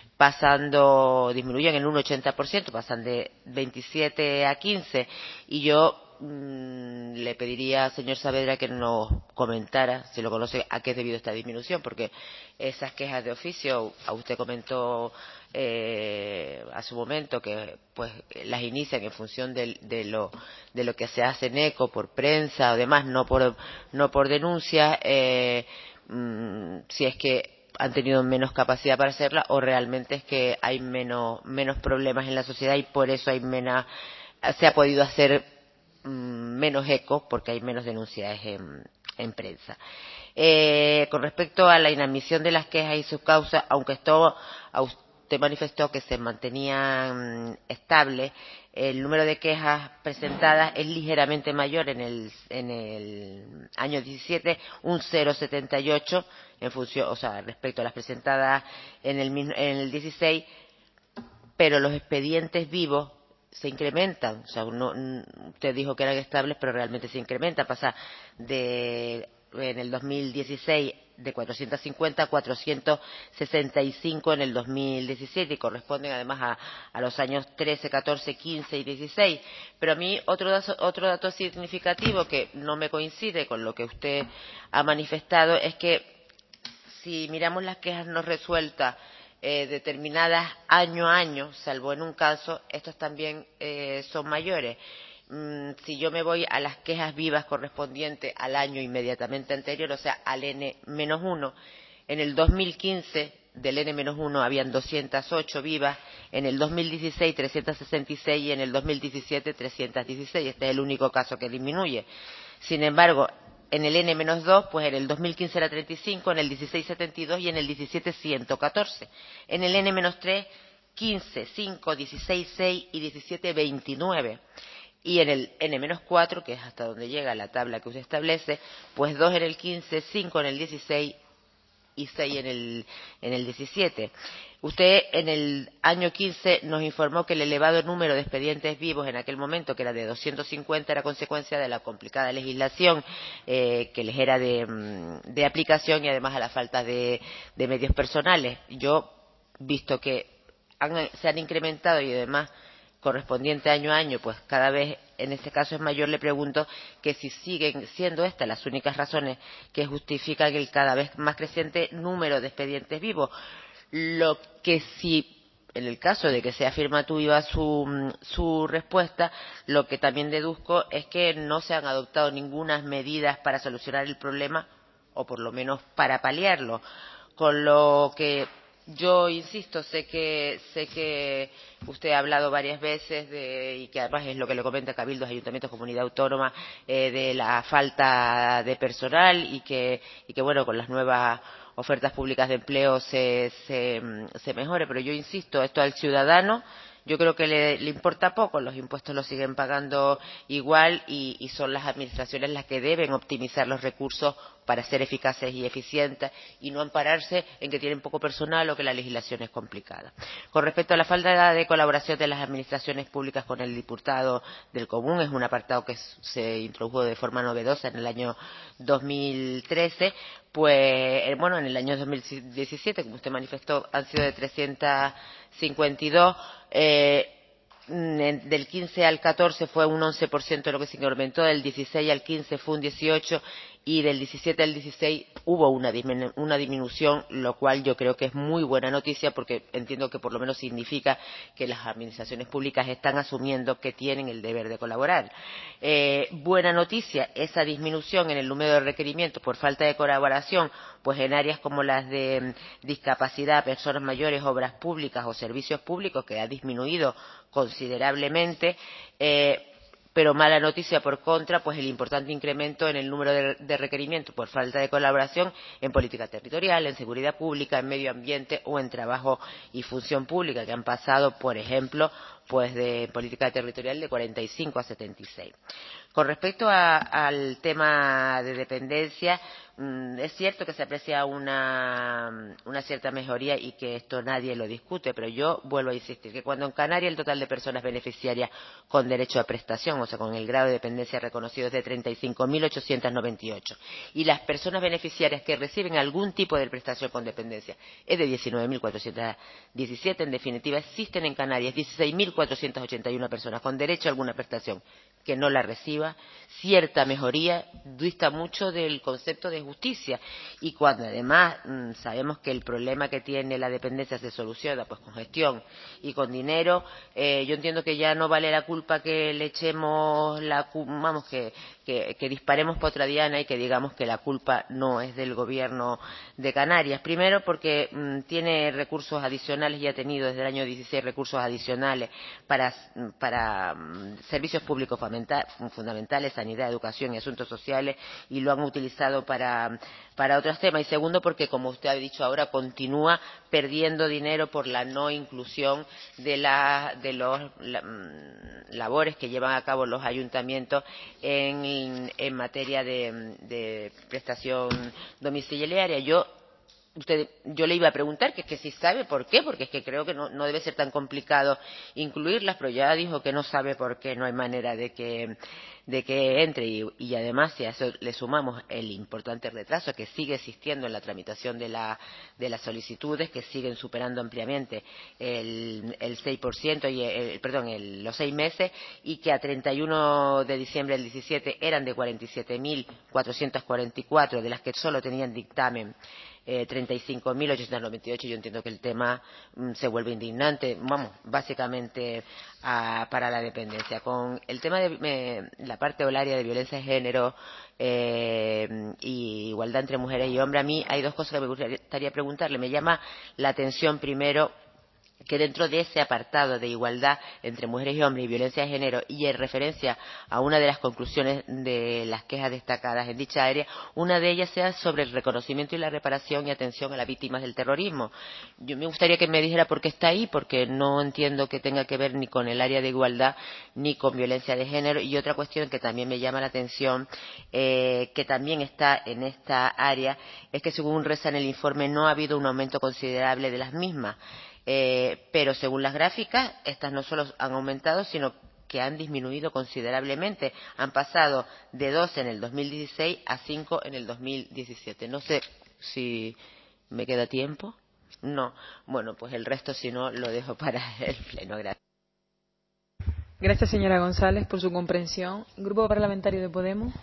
pasando, disminuyen en un ochenta por ciento, pasan de veintisiete a quince, y yo mmm, le pediría al señor Saavedra que nos comentara, si lo conoce, a qué es debido esta disminución, porque esas quejas de oficio, a usted comentó eh, a su momento que pues las inician en función de, de, lo, de lo que se hace en eco por prensa o demás, no por, no por denuncia, eh, mmm, si es que han tenido menos capacidad para hacerla o realmente es que hay menos, menos problemas en la sociedad y por eso hay menos, se ha podido hacer mmm, menos eco porque hay menos denuncias en, en prensa. Eh, con respecto a la inadmisión de las quejas y sus causas, aunque esto a usted manifestó que se mantenían estables, el número de quejas presentadas es ligeramente mayor en el, en el año diecisiete, un cero coma setenta y ocho en función, o sea, respecto a las presentadas en el, en el dieciséis, pero los expedientes vivos se incrementan, o sea, no, usted dijo que eran estables, pero realmente se incrementan, pasa de en el dos mil dieciséis de cuatrocientos cincuenta a cuatrocientos sesenta y cinco en el dos mil diecisiete y corresponden además a, a los años trece, catorce, quince y dieciséis. Pero a mí otro dato, otro dato significativo que no me coincide con lo que usted ha manifestado es que si miramos las quejas no resueltas eh, determinadas año a año, salvo en un caso, estos también eh, son mayores. Si yo me voy a las quejas vivas correspondientes al año inmediatamente anterior, o sea, al ene menos uno, en el dos mil quince del ene menos uno habían doscientas ocho vivas, en el dos mil dieciséis trescientos sesenta y seis y en el dos mil diecisiete trescientos dieciséis. Este es el único caso que disminuye. Sin embargo, en el ene menos dos, pues en el dos mil quince era treinta y cinco, en el dieciséis setenta y dos y en el diecisiete ciento catorce. En el ene menos tres, quince, cinco, dieciséis, seis y diecisiete, veintinueve. Y en el ene menos cuatro, que es hasta donde llega la tabla que usted establece, pues dos en el quince, cinco en el dieciséis y seis en el, en el diecisiete. Usted en el año quince nos informó que el elevado número de expedientes vivos en aquel momento, que era de doscientos cincuenta, era consecuencia de la complicada legislación eh, que les era de, de aplicación y además a la falta de, de medios personales. Yo, visto que han, se han incrementado y además correspondiente año a año, pues cada vez en este caso es mayor, le pregunto que si siguen siendo estas las únicas razones que justifican el cada vez más creciente número de expedientes vivos. Lo que sí, en el caso de que sea afirmativa su, su respuesta, lo que también deduzco es que no se han adoptado ninguna medidas para solucionar el problema, o por lo menos para paliarlo, con lo que yo insisto, sé que sé que usted ha hablado varias veces de, y que además es lo que le comenta Cabildos, Ayuntamientos, Comunidad Autónoma, eh, de la falta de personal y que, y que bueno, con las nuevas ofertas públicas de empleo se, se, se mejore. Pero yo insisto, esto al ciudadano yo creo que le, le importa poco, los impuestos los siguen pagando igual y, y son las administraciones las que deben optimizar los recursos para ser eficaces y eficientes y no ampararse en que tienen poco personal o que la legislación es complicada. Con respecto a la falta de colaboración de las administraciones públicas con el diputado del Común, es un apartado que se introdujo de forma novedosa en el año dos mil trece, pues bueno, en el año dos mil diecisiete, como usted manifestó, han sido de trescientos cincuenta y dos, eh, del quince al catorce fue un once por ciento lo que se incrementó, del dieciséis al quince fue un dieciocho por ciento y del diecisiete al dieciséis hubo una, disminu una disminución, lo cual yo creo que es muy buena noticia porque entiendo que por lo menos significa que las administraciones públicas están asumiendo que tienen el deber de colaborar. Eh, buena noticia, esa disminución en el número de requerimientos por falta de colaboración, pues en áreas como las de discapacidad, personas mayores, obras públicas o servicios públicos, que ha disminuido considerablemente. Eh, pero mala noticia por contra, pues el importante incremento en el número de, de requerimientos por falta de colaboración en política territorial, en seguridad pública, en medio ambiente o en trabajo y función pública, que han pasado, por ejemplo, pues de política territorial de cuarenta y cinco a setenta y seis. Con respecto a, al tema de dependencia, mmm, es cierto que se aprecia una, una cierta mejoría y que esto nadie lo discute, pero yo vuelvo a insistir que cuando en Canarias el total de personas beneficiarias con derecho a prestación, o sea, con el grado de dependencia reconocido es de treinta y cinco mil ochocientos noventa y ocho, y las personas beneficiarias que reciben algún tipo de prestación con dependencia es de diecinueve mil cuatrocientos diecisiete, en definitiva existen en Canarias dieciséis mil cuatrocientas ochenta y una personas con derecho a alguna prestación que no la reciba. Cierta mejoría dista mucho del concepto de justicia, y cuando además mmm, sabemos que el problema que tiene la dependencia se soluciona pues con gestión y con dinero, eh, yo entiendo que ya no vale la culpa que le echemos la vamos que, que, que disparemos por otra diana y que digamos que la culpa no es del gobierno de Canarias. Primero porque mmm, tiene recursos adicionales y ha tenido desde el año dieciséis recursos adicionales para, para mmm, servicios públicos fundamentales, sanidad, educación y asuntos sociales, y lo han utilizado para, para otros temas. Y segundo, porque, como usted ha dicho ahora, continúa perdiendo dinero por la no inclusión de, la, de los la, labores que llevan a cabo los ayuntamientos en, en materia de, de prestación domiciliaria. Yo Usted, yo le iba a preguntar que es que si sabe por qué, porque es que creo que no, no debe ser tan complicado incluirlas, pero ya dijo que no sabe por qué, no hay manera de que, de que entre. Y, y además, si a eso le sumamos el importante retraso que sigue existiendo en la tramitación de, la, de las solicitudes, que siguen superando ampliamente el, el seis por ciento, y el, perdón, el, los seis meses, y que a treinta y uno de diciembre del diecisiete eran de cuarenta y siete mil cuatrocientos cuarenta y cuatro, de las que solo tenían dictamen Eh, treinta y cinco mil ochocientos noventa y ocho. Yo entiendo que el tema mmm, se vuelve indignante, vamos, básicamente a, para la dependencia. Con el tema de eh, la parte o el área de violencia de género eh, y igualdad entre mujeres y hombres, a mí hay dos cosas que me gustaría preguntarle. Me llama la atención primero que dentro de ese apartado de igualdad entre mujeres y hombres y violencia de género, y en referencia a una de las conclusiones de las quejas destacadas en dicha área, una de ellas sea sobre el reconocimiento y la reparación y atención a las víctimas del terrorismo. Yo me gustaría que me dijera por qué está ahí, porque no entiendo que tenga que ver ni con el área de igualdad ni con violencia de género. Y otra cuestión que también me llama la atención, eh, que también está en esta área, es que según reza en el informe no ha habido un aumento considerable de las mismas. Eh, pero según las gráficas, estas no solo han aumentado, sino que han disminuido considerablemente. Han pasado de dos en el dos mil dieciséis a cinco en el dos mil diecisiete. No sé si me queda tiempo. No. Bueno, pues el resto, si no, lo dejo para el pleno. Gracias. Gracias, señora González, por su comprensión. Grupo Parlamentario de Podemos.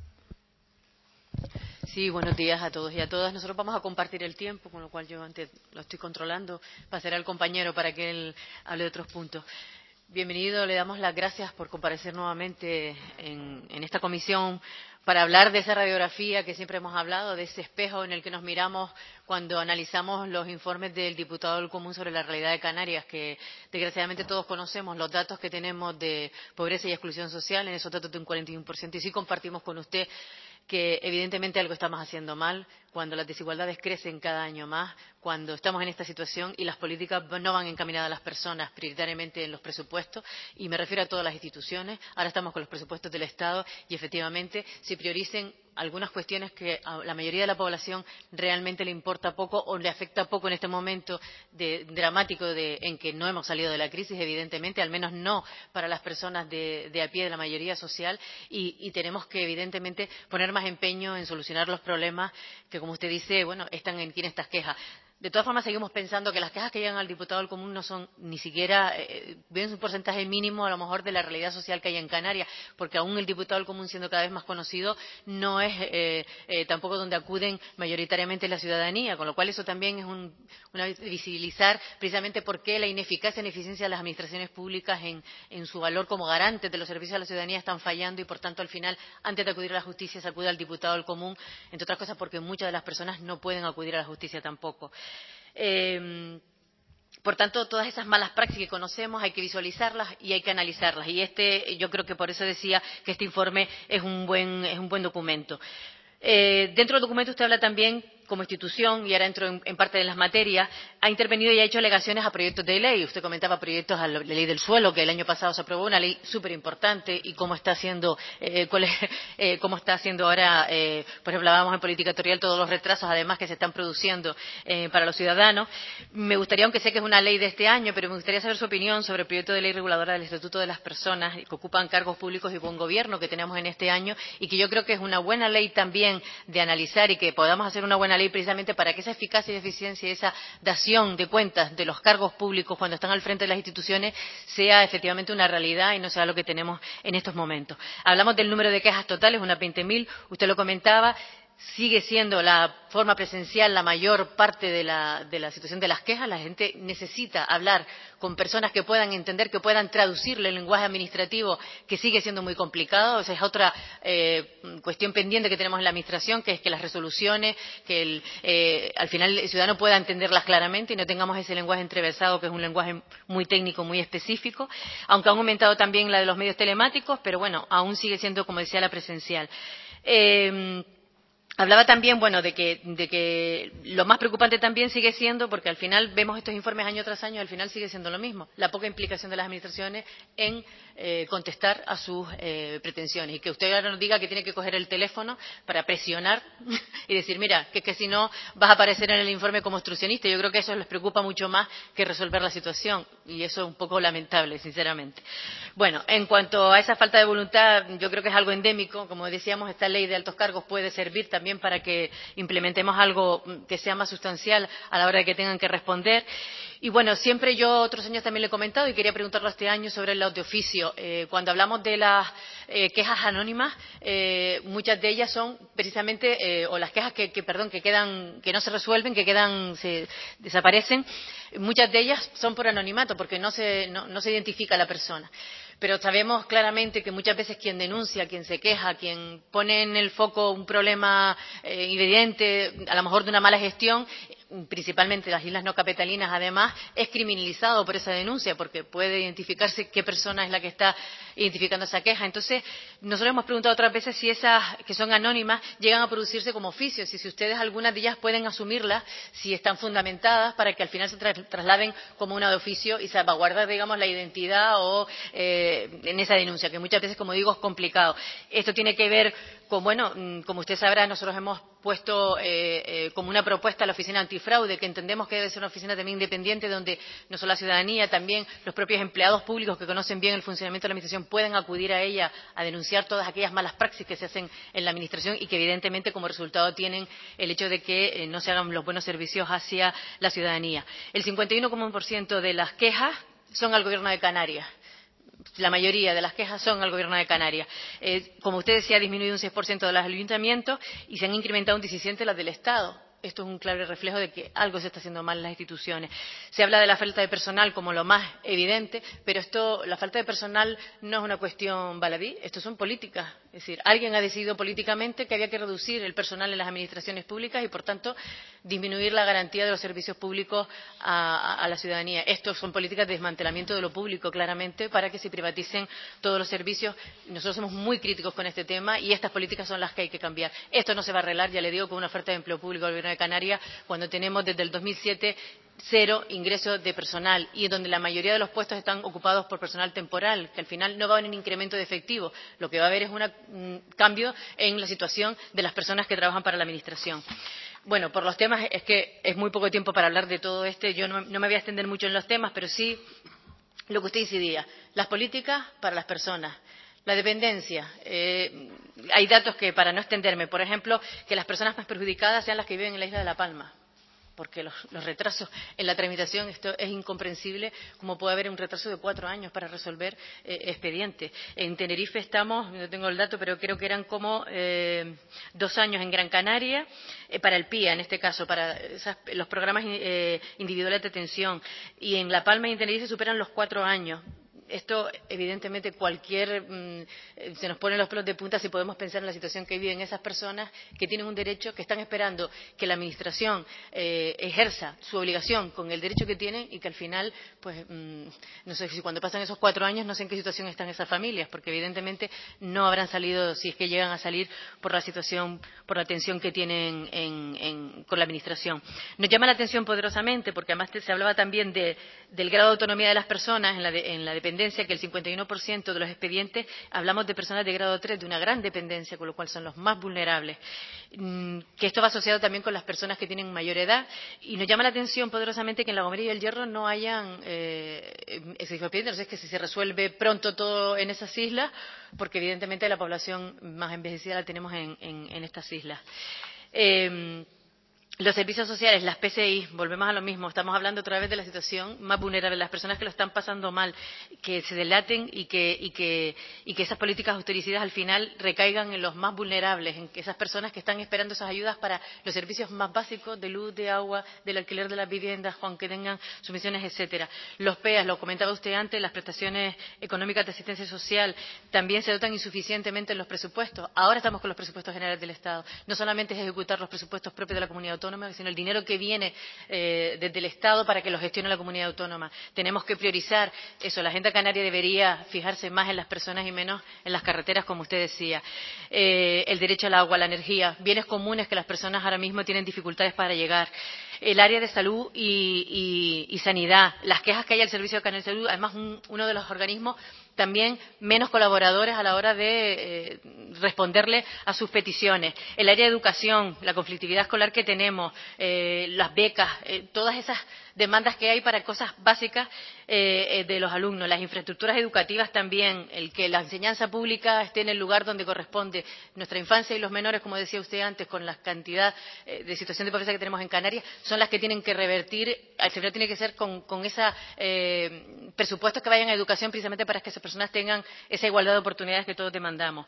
Sí, buenos días a todos y a todas. Nosotros vamos a compartir el tiempo, con lo cual yo antes lo estoy controlando. Pasaré al compañero para que él hable de otros puntos. Bienvenido, le damos las gracias por comparecer nuevamente en, en esta comisión para hablar de esa radiografía que siempre hemos hablado, de ese espejo en el que nos miramos cuando analizamos los informes del diputado del Común sobre la realidad de Canarias, que desgraciadamente todos conocemos los datos que tenemos de pobreza y exclusión social, en esos datos de un cuarenta y uno por ciento, y sí compartimos con usted que evidentemente algo estamos haciendo mal, cuando las desigualdades crecen cada año más, cuando estamos en esta situación y las políticas no van encaminadas a las personas prioritariamente en los presupuestos, y me refiero a todas las instituciones. Ahora estamos con los presupuestos del Estado y efectivamente se prioricen algunas cuestiones que a la mayoría de la población realmente le importa poco o le afecta poco en este momento de, dramático de, en que no hemos salido de la crisis, evidentemente, al menos no para las personas de, de a pie de la mayoría social, y, y tenemos que evidentemente poner más empeño en solucionar los problemas que, como usted dice, bueno, están en, en estas quejas. De todas formas, seguimos pensando que las quejas que llegan al diputado del común no son ni siquiera, eh, ven un porcentaje mínimo a lo mejor de la realidad social que hay en Canarias, porque aún el diputado del común, siendo cada vez más conocido, no es eh, eh, tampoco donde acuden mayoritariamente la ciudadanía, con lo cual eso también es un, una visibilizar precisamente por qué la ineficacia e ineficiencia de las administraciones públicas en, en su valor como garantes de los servicios a la ciudadanía están fallando, y por tanto al final, antes de acudir a la justicia, se acude al diputado del común, entre otras cosas porque muchas de las personas no pueden acudir a la justicia tampoco. Eh, por tanto, todas esas malas prácticas que conocemos hay que visualizarlas y hay que analizarlas. Y este, yo creo que por eso decía que este informe es un buen, es un buen documento. Eh, dentro del documento usted habla también, como institución, y ahora entro en, en parte de las materias, ha intervenido y ha hecho alegaciones a proyectos de ley. Usted comentaba proyectos a la ley del suelo, que el año pasado se aprobó, una ley súper importante, y cómo está haciendo, eh, cuál es, eh, cómo está haciendo ahora, eh, por ejemplo, hablábamos en política territorial, todos los retrasos, además, que se están produciendo eh, para los ciudadanos. Me gustaría, aunque sé que es una ley de este año, pero me gustaría saber su opinión sobre el proyecto de ley reguladora del Estatuto de las Personas que ocupan cargos públicos y buen gobierno que tenemos en este año, y que yo creo que es una buena ley también de analizar, y que podamos hacer una buena ley precisamente para que esa eficacia y eficiencia y esa dación de cuentas de los cargos públicos cuando están al frente de las instituciones sea efectivamente una realidad y no sea lo que tenemos en estos momentos. Hablamos del número de quejas totales, unas veinte mil, usted lo comentaba. Sigue siendo la forma presencial la mayor parte de la, de la situación de las quejas. La gente necesita hablar con personas que puedan entender, que puedan traducirle el lenguaje administrativo, que sigue siendo muy complicado. Esa es otra eh, cuestión pendiente que tenemos en la Administración, que es que las resoluciones, que el, eh, al final el ciudadano pueda entenderlas claramente y no tengamos ese lenguaje entreversado, que es un lenguaje muy técnico, muy específico. Aunque han aumentado también la de los medios telemáticos, pero bueno, aún sigue siendo, como decía, la presencial. Eh, Hablaba también, bueno, de que, de que lo más preocupante también sigue siendo, porque al final vemos estos informes año tras año, al final sigue siendo lo mismo, la poca implicación de las administraciones en eh, contestar a sus eh, pretensiones. Y que usted ahora nos diga que tiene que coger el teléfono para presionar y decir, mira, que, que si no vas a aparecer en el informe como obstruccionista. Yo creo que eso les preocupa mucho más que resolver la situación, y eso es un poco lamentable, sinceramente. Bueno, en cuanto a esa falta de voluntad, yo creo que es algo endémico. Como decíamos, esta ley de altos cargos puede servir también también para que implementemos algo que sea más sustancial a la hora de que tengan que responder. Y bueno, siempre yo otros años también le he comentado y quería preguntarlo este año sobre el laudo de oficio. Eh, cuando hablamos de las eh, quejas anónimas, eh, muchas de ellas son precisamente, eh, o las quejas que, que, perdón, que quedan, que no se resuelven, que quedan, se desaparecen, muchas de ellas son por anonimato, porque no se, no, no se identifica a la persona. Pero sabemos claramente que muchas veces quien denuncia, quien se queja, quien pone en el foco un problema eh, evidente, a lo mejor de una mala gestión, principalmente las islas no capitalinas, además, es criminalizado por esa denuncia, porque puede identificarse qué persona es la que está identificando esa queja. Entonces, nosotros hemos preguntado otras veces si esas que son anónimas llegan a producirse como oficios, y si ustedes algunas de ellas pueden asumirlas, si están fundamentadas, para que al final se tra trasladen como una de oficio y salvaguardar, digamos, la identidad o eh, en esa denuncia, que muchas veces, como digo, es complicado. Esto tiene que ver con, bueno, como usted sabrá, nosotros hemos puesto eh, eh, como una propuesta a la Oficina Antifraude, que entendemos que debe ser una oficina también independiente, donde no solo la ciudadanía, también los propios empleados públicos que conocen bien el funcionamiento de la Administración pueden acudir a ella a denunciar todas aquellas malas praxis que se hacen en la Administración y que evidentemente como resultado tienen el hecho de que eh, no se hagan los buenos servicios hacia la ciudadanía. El cincuenta y uno coma uno por ciento de las quejas son al Gobierno de Canarias. La mayoría de las quejas son al Gobierno de Canarias. Eh, como usted decía, ha disminuido un seis por ciento de los ayuntamientos y se han incrementado un diecisiete por ciento las del Estado. Esto es un claro reflejo de que algo se está haciendo mal en las instituciones. Se habla de la falta de personal como lo más evidente, pero esto, la falta de personal no es una cuestión baladí, esto son políticas. Es decir, alguien ha decidido políticamente que había que reducir el personal en las administraciones públicas y, por tanto, disminuir la garantía de los servicios públicos a, a, a la ciudadanía. Esto son políticas de desmantelamiento de lo público, claramente, para que se privaticen todos los servicios. Nosotros somos muy críticos con este tema y estas políticas son las que hay que cambiar. Esto no se va a arreglar, ya le digo, con una oferta de empleo público al Gobierno de Canarias, cuando tenemos desde el dos mil siete cero ingresos de personal y donde la mayoría de los puestos están ocupados por personal temporal, que al final no va a haber un incremento de efectivo. Lo que va a haber es una, un cambio en la situación de las personas que trabajan para la Administración. Bueno, por los temas, es que es muy poco tiempo para hablar de todo este. Yo no, no me voy a extender mucho en los temas, pero sí lo que usted incidía. Las políticas para las personas. La dependencia. Eh, hay datos que, para no extenderme, por ejemplo, que las personas más perjudicadas sean las que viven en la isla de La Palma, porque los, los retrasos en la tramitación, esto es incomprensible, como puede haber un retraso de cuatro años para resolver eh, expedientes. En Tenerife estamos, no tengo el dato, pero creo que eran como eh, dos años en Gran Canaria, eh, para el P I A, en este caso, para esas, los programas eh, individuales de atención, y en La Palma y en Tenerife superan los cuatro años. Esto, evidentemente, cualquier mmm, se nos ponen los pelos de punta si podemos pensar en la situación que viven esas personas que tienen un derecho, que están esperando que la Administración eh, ejerza su obligación con el derecho que tienen y que al final, pues, mmm, no sé si cuando pasan esos cuatro años no sé en qué situación están esas familias, porque evidentemente no habrán salido, si es que llegan a salir, por la situación, por la tensión que tienen en, en, con la Administración. Nos llama la atención poderosamente, porque además se hablaba también de, del grado de autonomía de las personas en la, de, en la dependencia, que el cincuenta y uno por ciento de los expedientes hablamos de personas de grado tres, de una gran dependencia, con lo cual son los más vulnerables. Que esto va asociado también con las personas que tienen mayor edad, y nos llama la atención poderosamente que en La Gomera y El Hierro no hayan eh, expedientes. No sé, es que si se resuelve pronto todo en esas islas, porque evidentemente la población más envejecida la tenemos en, en, en estas islas. Eh, Los servicios sociales, las P C I, volvemos a lo mismo. Estamos hablando otra vez de la situación más vulnerable, las personas que lo están pasando mal, que se delaten y que, y que, y que esas políticas austericidas al final recaigan en los más vulnerables, en que esas personas que están esperando esas ayudas para los servicios más básicos de luz, de agua, del alquiler de las viviendas, aunque tengan sumisiones, etcétera. Los P E A, lo comentaba usted antes, las prestaciones económicas de asistencia social también se dotan insuficientemente en los presupuestos. Ahora estamos con los presupuestos generales del Estado. No solamente es ejecutar los presupuestos propios de la comunidad autónoma, sino el dinero que viene eh, desde el Estado para que lo gestione la comunidad autónoma. Tenemos que priorizar eso. La Agenda Canaria debería fijarse más en las personas y menos en las carreteras, como usted decía. Eh, el derecho al agua, la energía, bienes comunes que las personas ahora mismo tienen dificultades para llegar. El área de salud y, y, y sanidad, las quejas que hay al Servicio de Canaria de Salud, además un, uno de los organismos también menos colaboradores a la hora de eh, responderle a sus peticiones. El área de educación, la conflictividad escolar que tenemos, eh, las becas, eh, todas esas demandas que hay para cosas básicas eh, de los alumnos, las infraestructuras educativas también, el que la enseñanza pública esté en el lugar donde corresponde. Nuestra infancia y los menores, como decía usted antes, con la cantidad eh, de situación de pobreza que tenemos en Canarias, son las que tienen que revertir, al final tiene que ser con, con esa eh, presupuestos que vayan a educación, precisamente para que esas personas tengan esa igualdad de oportunidades que todos demandamos.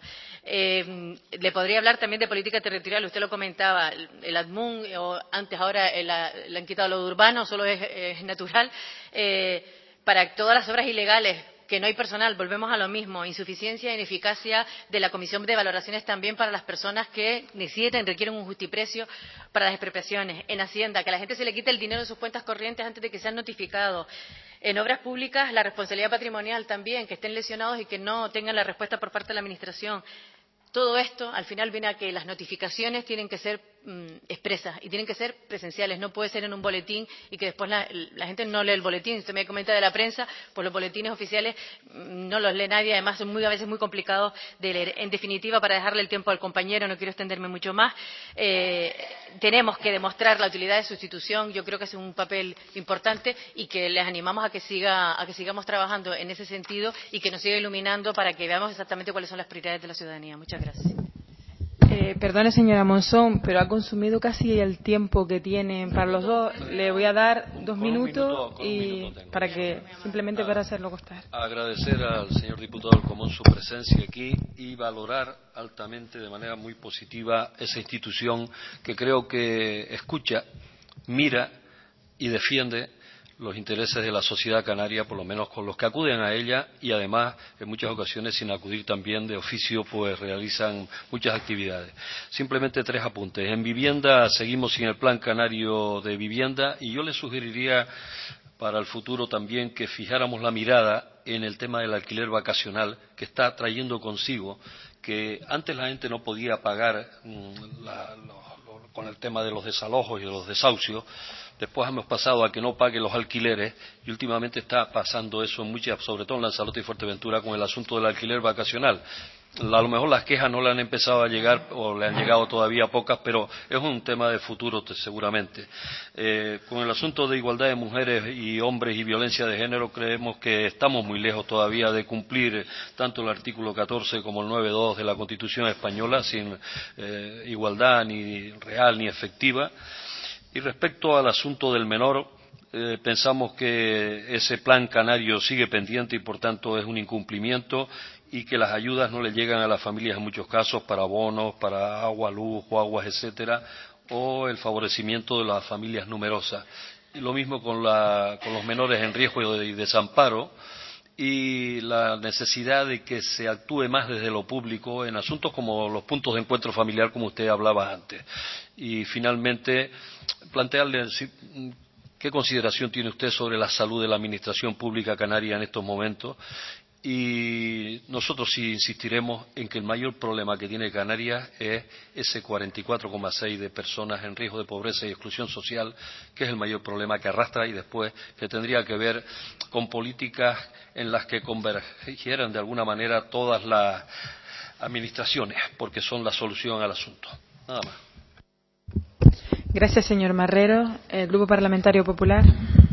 Eh, le podría hablar también de política territorial, usted lo comentaba, el, el ADMUN, o antes ahora el, la, le han quitado lo urbano, solo es, es natural. Eh, para todas las obras ilegales, que no hay personal, volvemos a lo mismo, insuficiencia e ineficacia de la comisión de valoraciones también para las personas que necesitan, requieren un justiprecio para las expropiaciones. En Hacienda, que a la gente se le quite el dinero de sus cuentas corrientes antes de que sean notificados. En obras públicas, la responsabilidad patrimonial también, que estén lesionados y que no tengan la respuesta por parte de la Administración. Todo esto, al final, viene a que las notificaciones tienen que ser mmm, expresas y tienen que ser presenciales. No puede ser en un boletín y que después la, la gente no lee el boletín. Usted me comenta de la prensa, pues los boletines oficiales mmm, no los lee nadie. Además, son muy, a veces muy complicados de leer. En definitiva, para dejarle el tiempo al compañero, no quiero extenderme mucho más, eh, tenemos que demostrar la utilidad de sustitución. Yo creo que es un papel importante y que les animamos a que, siga, a que sigamos trabajando en ese sentido y que nos siga iluminando para que veamos exactamente cuáles son las prioridades de la ciudadanía. Muchas gracias. Gracias. Eh, perdone, señora Monzón, pero ha consumido casi el tiempo que tienen para los dos. Le voy a dar dos minutos y para que simplemente para hacerlo costar. Agradecer al señor diputado Alcomún su presencia aquí y valorar altamente, de manera muy positiva, esa institución que creo que escucha, mira y defiende los intereses de la sociedad canaria, por lo menos con los que acuden a ella, y además en muchas ocasiones sin acudir también de oficio, pues realizan muchas actividades. Simplemente tres apuntes. En vivienda seguimos sin el Plan Canario de Vivienda y yo le sugeriría para el futuro también que fijáramos la mirada en el tema del alquiler vacacional, que está trayendo consigo que antes la gente no podía pagar mmm, la, lo, lo, con el tema de los desalojos y de los desahucios. Después hemos pasado a que no pague los alquileres y últimamente está pasando eso en muchas, sobre todo en Lanzarote y Fuerteventura, con el asunto del alquiler vacacional. A lo mejor las quejas no le han empezado a llegar o le han llegado todavía pocas, pero es un tema de futuro seguramente. Eh, con el asunto de igualdad de mujeres y hombres y violencia de género creemos que estamos muy lejos todavía de cumplir tanto el artículo catorce como el nueve punto dos de la Constitución española, sin eh, igualdad ni real ni efectiva. Y respecto al asunto del menor, eh, pensamos que ese plan canario sigue pendiente y por tanto es un incumplimiento y que las ayudas no le llegan a las familias en muchos casos para bonos, para agua, luz, guaguas, etcétera, o el favorecimiento de las familias numerosas. Y lo mismo con, la, con los menores en riesgo y desamparo y la necesidad de que se actúe más desde lo público en asuntos como los puntos de encuentro familiar, como usted hablaba antes. Y finalmente, plantearle qué consideración tiene usted sobre la salud de la administración pública canaria en estos momentos. Y nosotros sí insistiremos en que el mayor problema que tiene Canarias es ese cuarenta y cuatro coma seis de personas en riesgo de pobreza y exclusión social, que es el mayor problema que arrastra y después que tendría que ver con políticas en las que convergieran de alguna manera todas las administraciones, porque son la solución al asunto. Nada más. Gracias, señor Marrero. El Grupo Parlamentario Popular.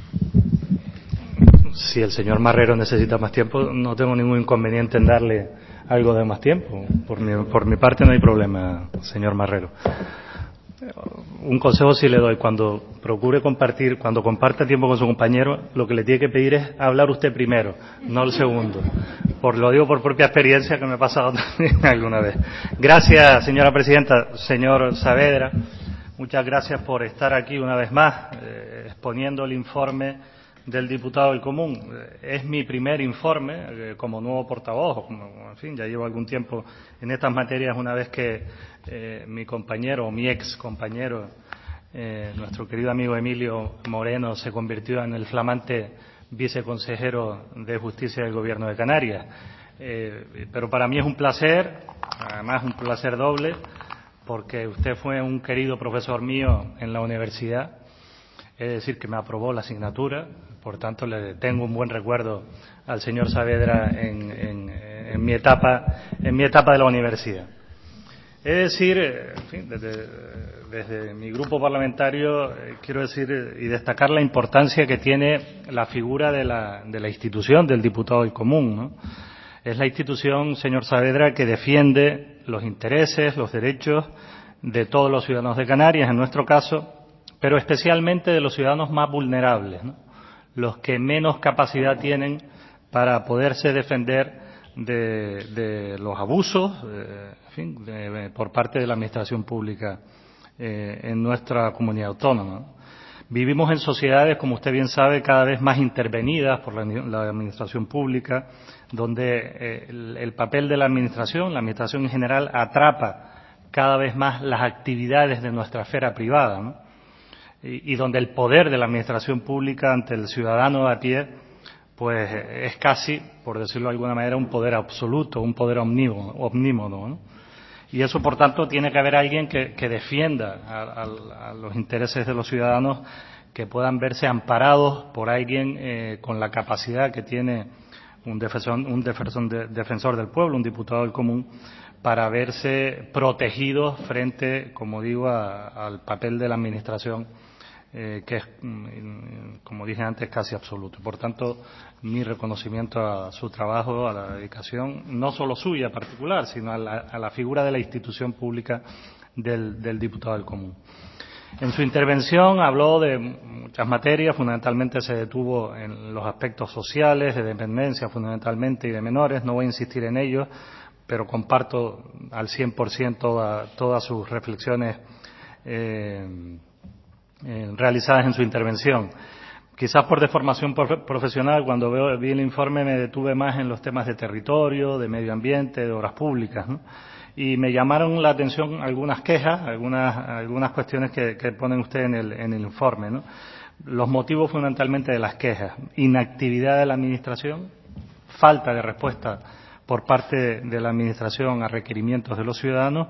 Si el señor Marrero necesita más tiempo, no tengo ningún inconveniente en darle algo de más tiempo. Por mi, por mi parte no hay problema, señor Marrero. Un consejo sí le doy: cuando procure compartir, cuando comparta tiempo con su compañero, lo que le tiene que pedir es hablar usted primero, no el segundo. Por lo digo por propia experiencia, que me ha pasado también alguna vez. Gracias, señora presidenta. Señor Saavedra, muchas gracias por estar aquí una vez más, eh, exponiendo el informe del diputado del Común. Es mi primer informe eh, como nuevo portavoz, como, en fin, ya llevo algún tiempo en estas materias, una vez que eh, mi compañero o mi ex compañero, eh, nuestro querido amigo Emilio Moreno, se convirtió en el flamante viceconsejero de Justicia del Gobierno de Canarias. Eh, pero para mí es un placer, además un placer doble, porque usted fue un querido profesor mío en la universidad. Es decir, que me aprobó la asignatura, por tanto le tengo un buen recuerdo al señor Saavedra en, en, en mi etapa en mi etapa de la universidad. Es decir, en fin, desde, desde mi grupo parlamentario eh, quiero decir y destacar la importancia que tiene la figura de la, de la institución del diputado del Común, ¿no? Es la institución, señor Saavedra, que defiende los intereses, los derechos de todos los ciudadanos de Canarias, en nuestro caso, pero especialmente de los ciudadanos más vulnerables, ¿no? Los que menos capacidad tienen para poderse defender de, de los abusos, eh, en fin, de, por parte de la administración pública eh, en nuestra comunidad autónoma, ¿no? Vivimos en sociedades, como usted bien sabe, cada vez más intervenidas por la, la administración pública, donde eh, el, el papel de la administración, la administración en general, atrapa cada vez más las actividades de nuestra esfera privada, ¿no? Y, y donde el poder de la administración pública ante el ciudadano a pie, pues es casi, por decirlo de alguna manera, un poder absoluto, un poder omnímodo, omnímodo, ¿no? Y eso, por tanto, tiene que haber alguien que, que defienda a, a, a los intereses de los ciudadanos, que puedan verse amparados por alguien eh, con la capacidad que tiene un defensor, un defensor, de, defensor del pueblo, un diputado del Común, para verse protegidos frente, como digo, a, al papel de la administración, eh, que es, como dije antes, casi absoluto. Por tanto, mi reconocimiento a su trabajo, a la dedicación, no solo suya particular, sino a la, a la figura de la institución pública del, del diputado del Común. En su intervención habló de muchas materias, fundamentalmente se detuvo en los aspectos sociales, de dependencia fundamentalmente y de menores. No voy a insistir en ello, pero comparto al cien por ciento toda, todas sus reflexiones eh, eh, realizadas en su intervención. quizás por deformación profesional, cuando veo, vi el informe me detuve más en los temas de territorio, de medio ambiente, de obras públicas, ¿no? Y me llamaron la atención algunas quejas, algunas, algunas cuestiones que, que ponen ustedes en el, en el informe, ¿no? Los motivos fundamentalmente de las quejas: inactividad de la Administración, falta de respuesta por parte de la Administración a requerimientos de los ciudadanos.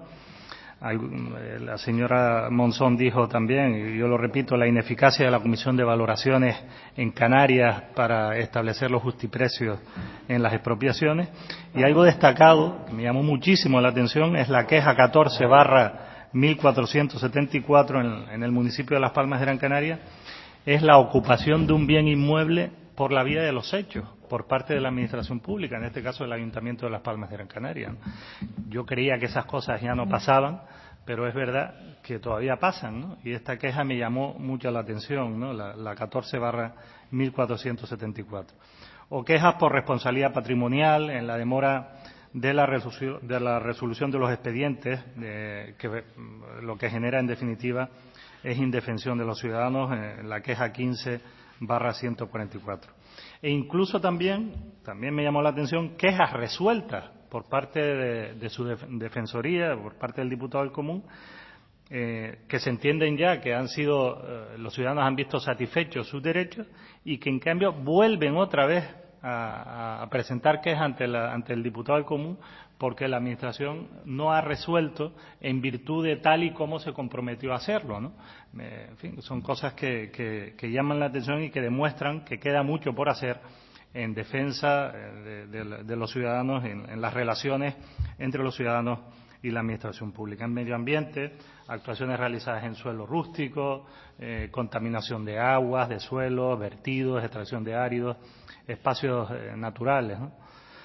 La señora Monzón dijo también, y yo lo repito, la ineficacia de la Comisión de Valoraciones en Canarias para establecer los justiprecios en las expropiaciones. Y algo destacado, que me llamó muchísimo la atención, es la queja catorce barra mil cuatrocientos setenta y cuatro en, en el municipio de Las Palmas de Gran Canaria, es la ocupación de un bien inmueble por la vía de los hechos, por parte de la Administración Pública, en este caso el Ayuntamiento de Las Palmas de Gran Canaria. Yo creía que esas cosas ya no pasaban, pero es verdad que todavía pasan, ¿no? Y esta queja me llamó mucho la atención, ¿no? La, la catorce barra mil cuatrocientos setenta y cuatro. O quejas por responsabilidad patrimonial en la demora de la resolución de, la resolución de los expedientes, eh, que lo que genera en definitiva es indefensión de los ciudadanos, en la queja quince barra ciento cuarenta y cuatro. E incluso también, también me llamó la atención, quejas resueltas por parte de, de su def, defensoría, por parte del diputado del Común, eh, que se entienden ya que han sido, eh, los ciudadanos han visto satisfechos sus derechos y que en cambio vuelven otra vez a, a presentar quejas ante, la, ante el diputado del Común porque la Administración no ha resuelto en virtud de tal y como se comprometió a hacerlo, ¿no? Eh, en fin, son cosas que, que, que llaman la atención y que demuestran que queda mucho por hacer en defensa de, de, de los ciudadanos, en, en las relaciones entre los ciudadanos y la Administración Pública. En medio ambiente, actuaciones realizadas en suelo rústico, eh, contaminación de aguas, de suelos, vertidos, extracción de áridos, espacios eh, naturales, ¿no?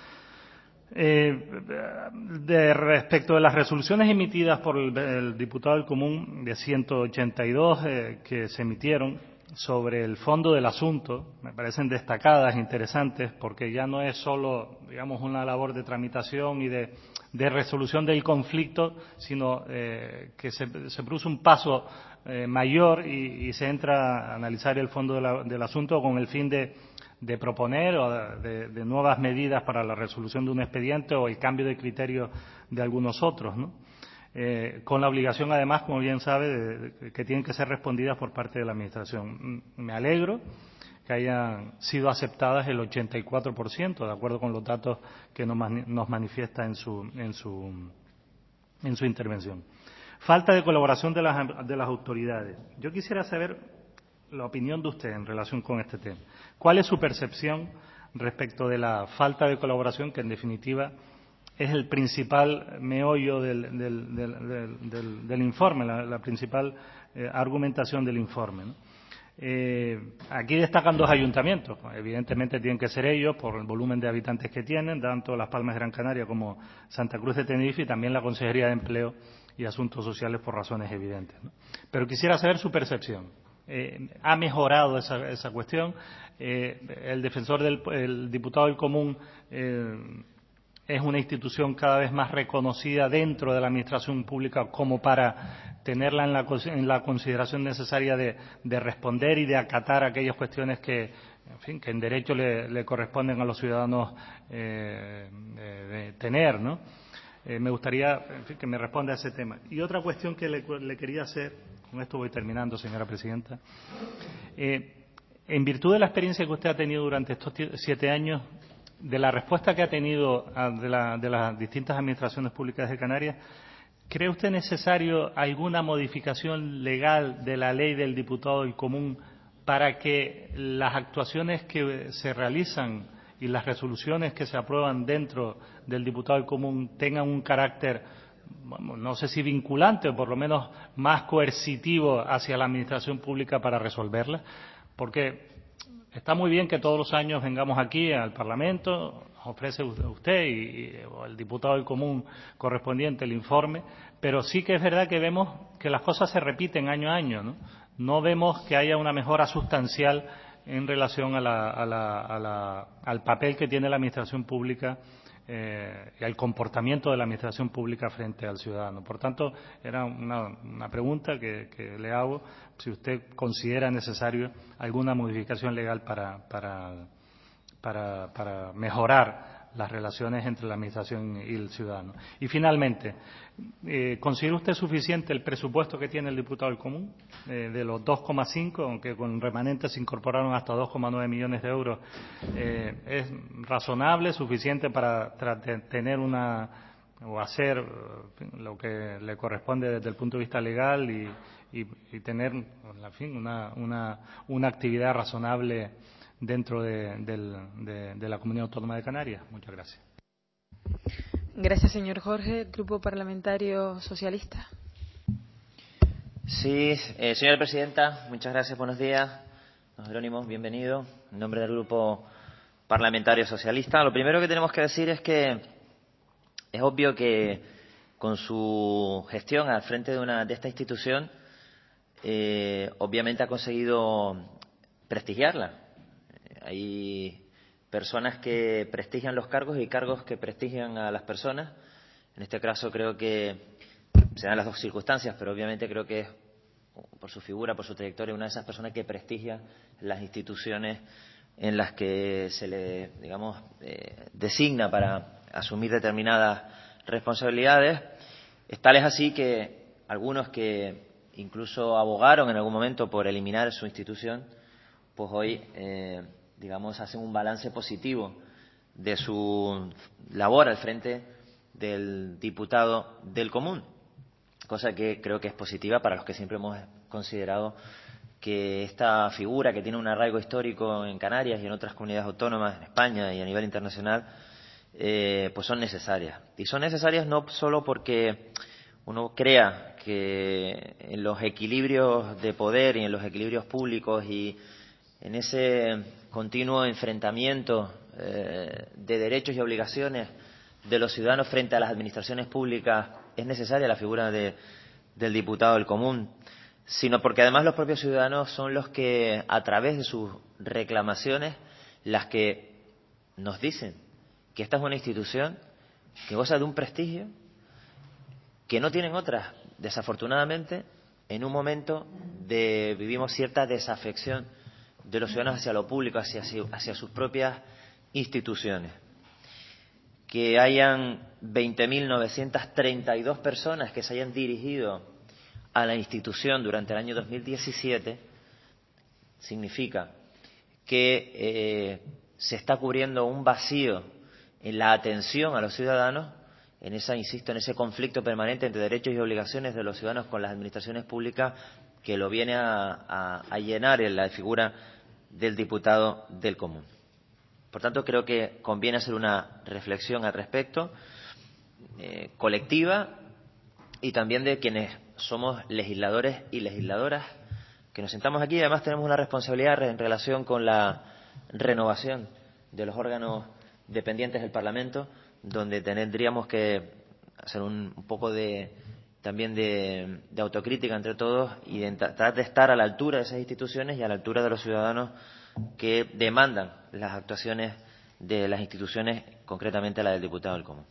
Eh, de respecto de las resoluciones emitidas por el, el diputado del Común de ciento ochenta y dos eh, que se emitieron sobre el fondo del asunto, me parecen destacadas, interesantes, porque ya no es solo, digamos, una labor de tramitación y de, de resolución del conflicto, sino eh, que se, se produce un paso eh, mayor y, y se entra a analizar el fondo de la, del asunto con el fin de de proponer o de, de nuevas medidas para la resolución de un expediente o el cambio de criterio de algunos otros, ¿no? Eh, con la obligación, además, como bien sabe, de, de, que tienen que ser respondidas por parte de la Administración. Me alegro que hayan sido aceptadas el ochenta y cuatro por ciento, de acuerdo con los datos que nos, nos manifiesta en su, en su, en su intervención. Falta de colaboración de las, de las autoridades. Yo quisiera saber la opinión de usted en relación con este tema. ¿Cuál es su percepción respecto de la falta de colaboración, que en definitiva es el principal meollo del, del, del, del, del, del informe, la, la principal eh, argumentación del informe, ¿no? Eh, aquí destacan dos ayuntamientos, evidentemente tienen que ser ellos por el volumen de habitantes que tienen, tanto Las Palmas de Gran Canaria como Santa Cruz de Tenerife, y también la Consejería de Empleo y Asuntos Sociales por razones evidentes, ¿no? Pero quisiera saber su percepción. Eh, ¿Ha mejorado esa, esa cuestión? Eh, el defensor del el diputado del Común eh, es una institución cada vez más reconocida dentro de la Administración Pública como para tenerla en la, en la consideración necesaria de, de responder y de acatar aquellas cuestiones que, en fin, que en derecho le, le corresponden a los ciudadanos eh, de, de tener, ¿no? Eh, me gustaría, en fin, que me responda a ese tema. Y otra cuestión que le, le quería hacer, con esto voy terminando, señora presidenta. Eh, en virtud de la experiencia que usted ha tenido durante estos siete años, de la respuesta que ha tenido a, de, la, de las distintas administraciones públicas de Canarias, ¿cree usted necesario alguna modificación legal de la ley del diputado del Común para que las actuaciones que se realizan y las resoluciones que se aprueban dentro del diputado del Común tengan un carácter, no sé si vinculante o por lo menos más coercitivo hacia la Administración Pública para resolverlas? Porque está muy bien que todos los años vengamos aquí al Parlamento, ofrece usted y, y o el diputado del Común correspondiente el informe, pero sí que es verdad que vemos que las cosas se repiten año a año, ¿no? No vemos que haya una mejora sustancial en relación a la, a la, a la, al papel que tiene la Administración Pública eh, y al comportamiento de la administración pública frente al ciudadano. Por tanto, era una, una pregunta que, que le hago, si usted considera necesario alguna modificación legal para, para, para, para mejorar las relaciones entre la administración y el ciudadano. Y finalmente, eh, ¿considera usted suficiente el presupuesto que tiene el diputado del Común? Eh, de los dos coma cinco, aunque con remanentes se incorporaron hasta dos coma nueve millones de euros, eh, ¿es razonable, suficiente para tener una o hacer lo que le corresponde desde el punto de vista legal y, y, y tener, en fin, una, una, una actividad razonable dentro de, del, de, de la Comunidad Autónoma de Canarias? Muchas gracias. Gracias, señor Jorge. Grupo Parlamentario Socialista. Sí, eh, señora presidenta, muchas gracias, buenos días. Don Jerónimo, bienvenido. En nombre del Grupo Parlamentario Socialista, lo primero que tenemos que decir es que es obvio que con su gestión al frente de, una, de esta institución, eh, obviamente ha conseguido prestigiarla. Hay personas que prestigian los cargos y cargos que prestigian a las personas. En este caso creo que se dan las dos circunstancias, pero obviamente creo que es, por su figura, por su trayectoria, una de esas personas que prestigia las instituciones en las que se le, digamos, eh, designa para asumir determinadas responsabilidades. Tal es así que algunos que incluso abogaron en algún momento por eliminar su institución, pues hoy eh, digamos, hacen un balance positivo de su labor al frente del diputado del Común, cosa que creo que es positiva para los que siempre hemos considerado que esta figura, que tiene un arraigo histórico en Canarias y en otras comunidades autónomas, en España y a nivel internacional, eh, pues son necesarias. Y son necesarias no solo porque uno crea que en los equilibrios de poder y en los equilibrios públicos y en ese continuo enfrentamiento eh, de derechos y obligaciones de los ciudadanos frente a las administraciones públicas es necesaria la figura de, del diputado del Común, sino porque además los propios ciudadanos son los que, a través de sus reclamaciones, las que nos dicen que esta es una institución que goza de un prestigio que no tienen otras, desafortunadamente, en un momento de vivimos cierta desafección de los ciudadanos hacia lo público, hacia, hacia sus propias instituciones. Que hayan veinte mil novecientas treinta y dos personas que se hayan dirigido a la institución durante el año dos mil diecisiete significa que eh, se está cubriendo un vacío en la atención a los ciudadanos, en esa, insisto, en ese conflicto permanente entre derechos y obligaciones de los ciudadanos con las administraciones públicas, que lo viene a, a, a llenar en la figura del diputado del Común. Por tanto, creo que conviene hacer una reflexión al respecto, eh, colectiva, y también de quienes somos legisladores y legisladoras, que nos sentamos aquí y además tenemos una responsabilidad en relación con la renovación de los órganos dependientes del Parlamento, donde tendríamos que hacer un, un poco de también de, de autocrítica entre todos y de tratar de estar a la altura de esas instituciones y a la altura de los ciudadanos que demandan las actuaciones de las instituciones, concretamente la del diputado del Común.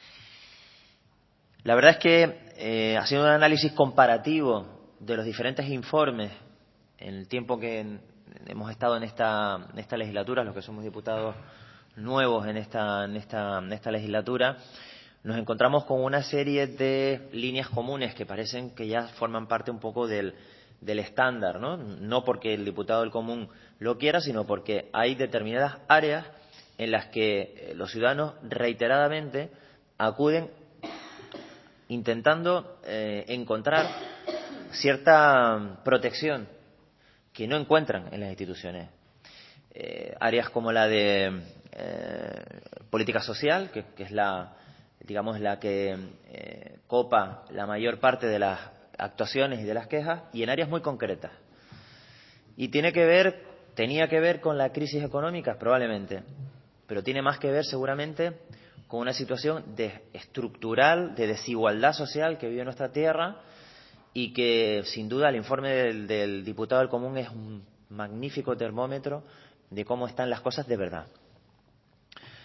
La verdad es que, eh, haciendo un análisis comparativo de los diferentes informes en el tiempo que hemos estado en esta, en esta legislatura, los que somos diputados nuevos en esta, en esta, en esta legislatura, nos encontramos con una serie de líneas comunes que parecen que ya forman parte un poco del, del estándar, ¿no? No porque el diputado del Común lo quiera, sino porque hay determinadas áreas en las que los ciudadanos reiteradamente acuden intentando eh, encontrar cierta protección que no encuentran en las instituciones. Eh, áreas como la de eh, política social, que, que es la, digamos, la que eh, copa la mayor parte de las actuaciones y de las quejas, y en áreas muy concretas. Y tiene que ver, tenía que ver con la crisis económica, probablemente, pero tiene más que ver seguramente con una situación de estructural, de desigualdad social que vive nuestra tierra, y que sin duda el informe del, del diputado del Común es un magnífico termómetro de cómo están las cosas de verdad.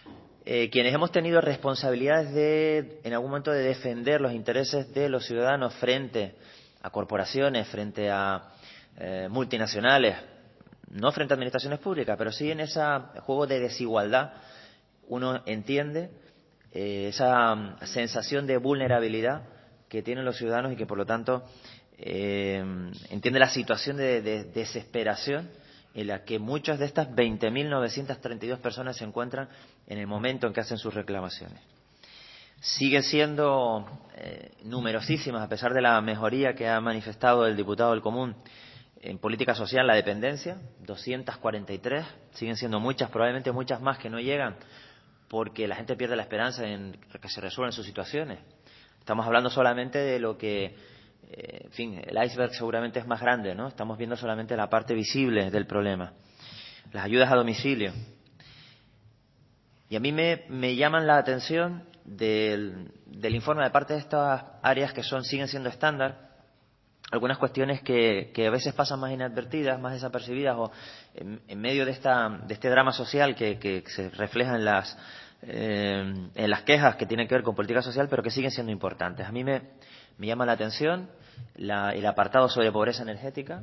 eh, quienes hemos tenido responsabilidades de, en algún momento, de defender los intereses de los ciudadanos frente a corporaciones, frente a eh, multinacionales, no frente a administraciones públicas, pero sí en ese juego de desigualdad, uno entiende eh, esa sensación de vulnerabilidad que tienen los ciudadanos y que, por lo tanto, eh, entiende la situación de, de desesperación en la que muchas de estas veinte mil novecientas treinta y dos personas se encuentran en el momento en que hacen sus reclamaciones. Siguen siendo eh, numerosísimas, a pesar de la mejoría que ha manifestado el diputado del Común en política social, la dependencia, doscientas cuarenta y tres, siguen siendo muchas, probablemente muchas más que no llegan porque la gente pierde la esperanza en que se resuelvan sus situaciones. Estamos hablando solamente de lo que, eh, en fin, el iceberg seguramente es más grande, ¿no? Estamos viendo solamente la parte visible del problema. Las ayudas a domicilio. Y a mí me, me llaman la atención del, del informe de parte de estas áreas que son siguen siendo estándar, algunas cuestiones que, que a veces pasan más inadvertidas, más desapercibidas, o en, en medio de, esta, de este drama social que, que se refleja en las, eh, en las quejas que tienen que ver con política social, pero que siguen siendo importantes. A mí me, me llama la atención la, el apartado sobre pobreza energética.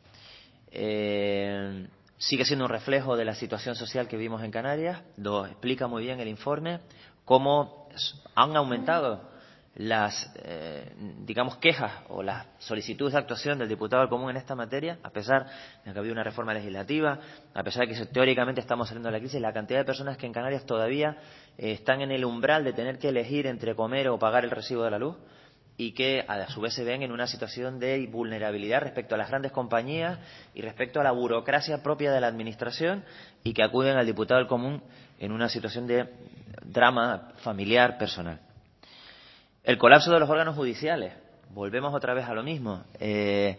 Eh, sigue siendo un reflejo de la situación social que vimos en Canarias. Lo explica muy bien el informe, cómo han aumentado las, eh, digamos, quejas o las solicitudes de actuación del diputado del Común en esta materia, a pesar de que ha habido una reforma legislativa, a pesar de que teóricamente estamos saliendo de la crisis, la cantidad de personas que en Canarias todavía eh, están en el umbral de tener que elegir entre comer o pagar el recibo de la luz, y que a su vez se ven en una situación de vulnerabilidad respecto a las grandes compañías y respecto a la burocracia propia de la administración, y que acuden al diputado del Común en una situación de drama familiar personal. El colapso de los órganos judiciales. Volvemos otra vez a lo mismo. Eh,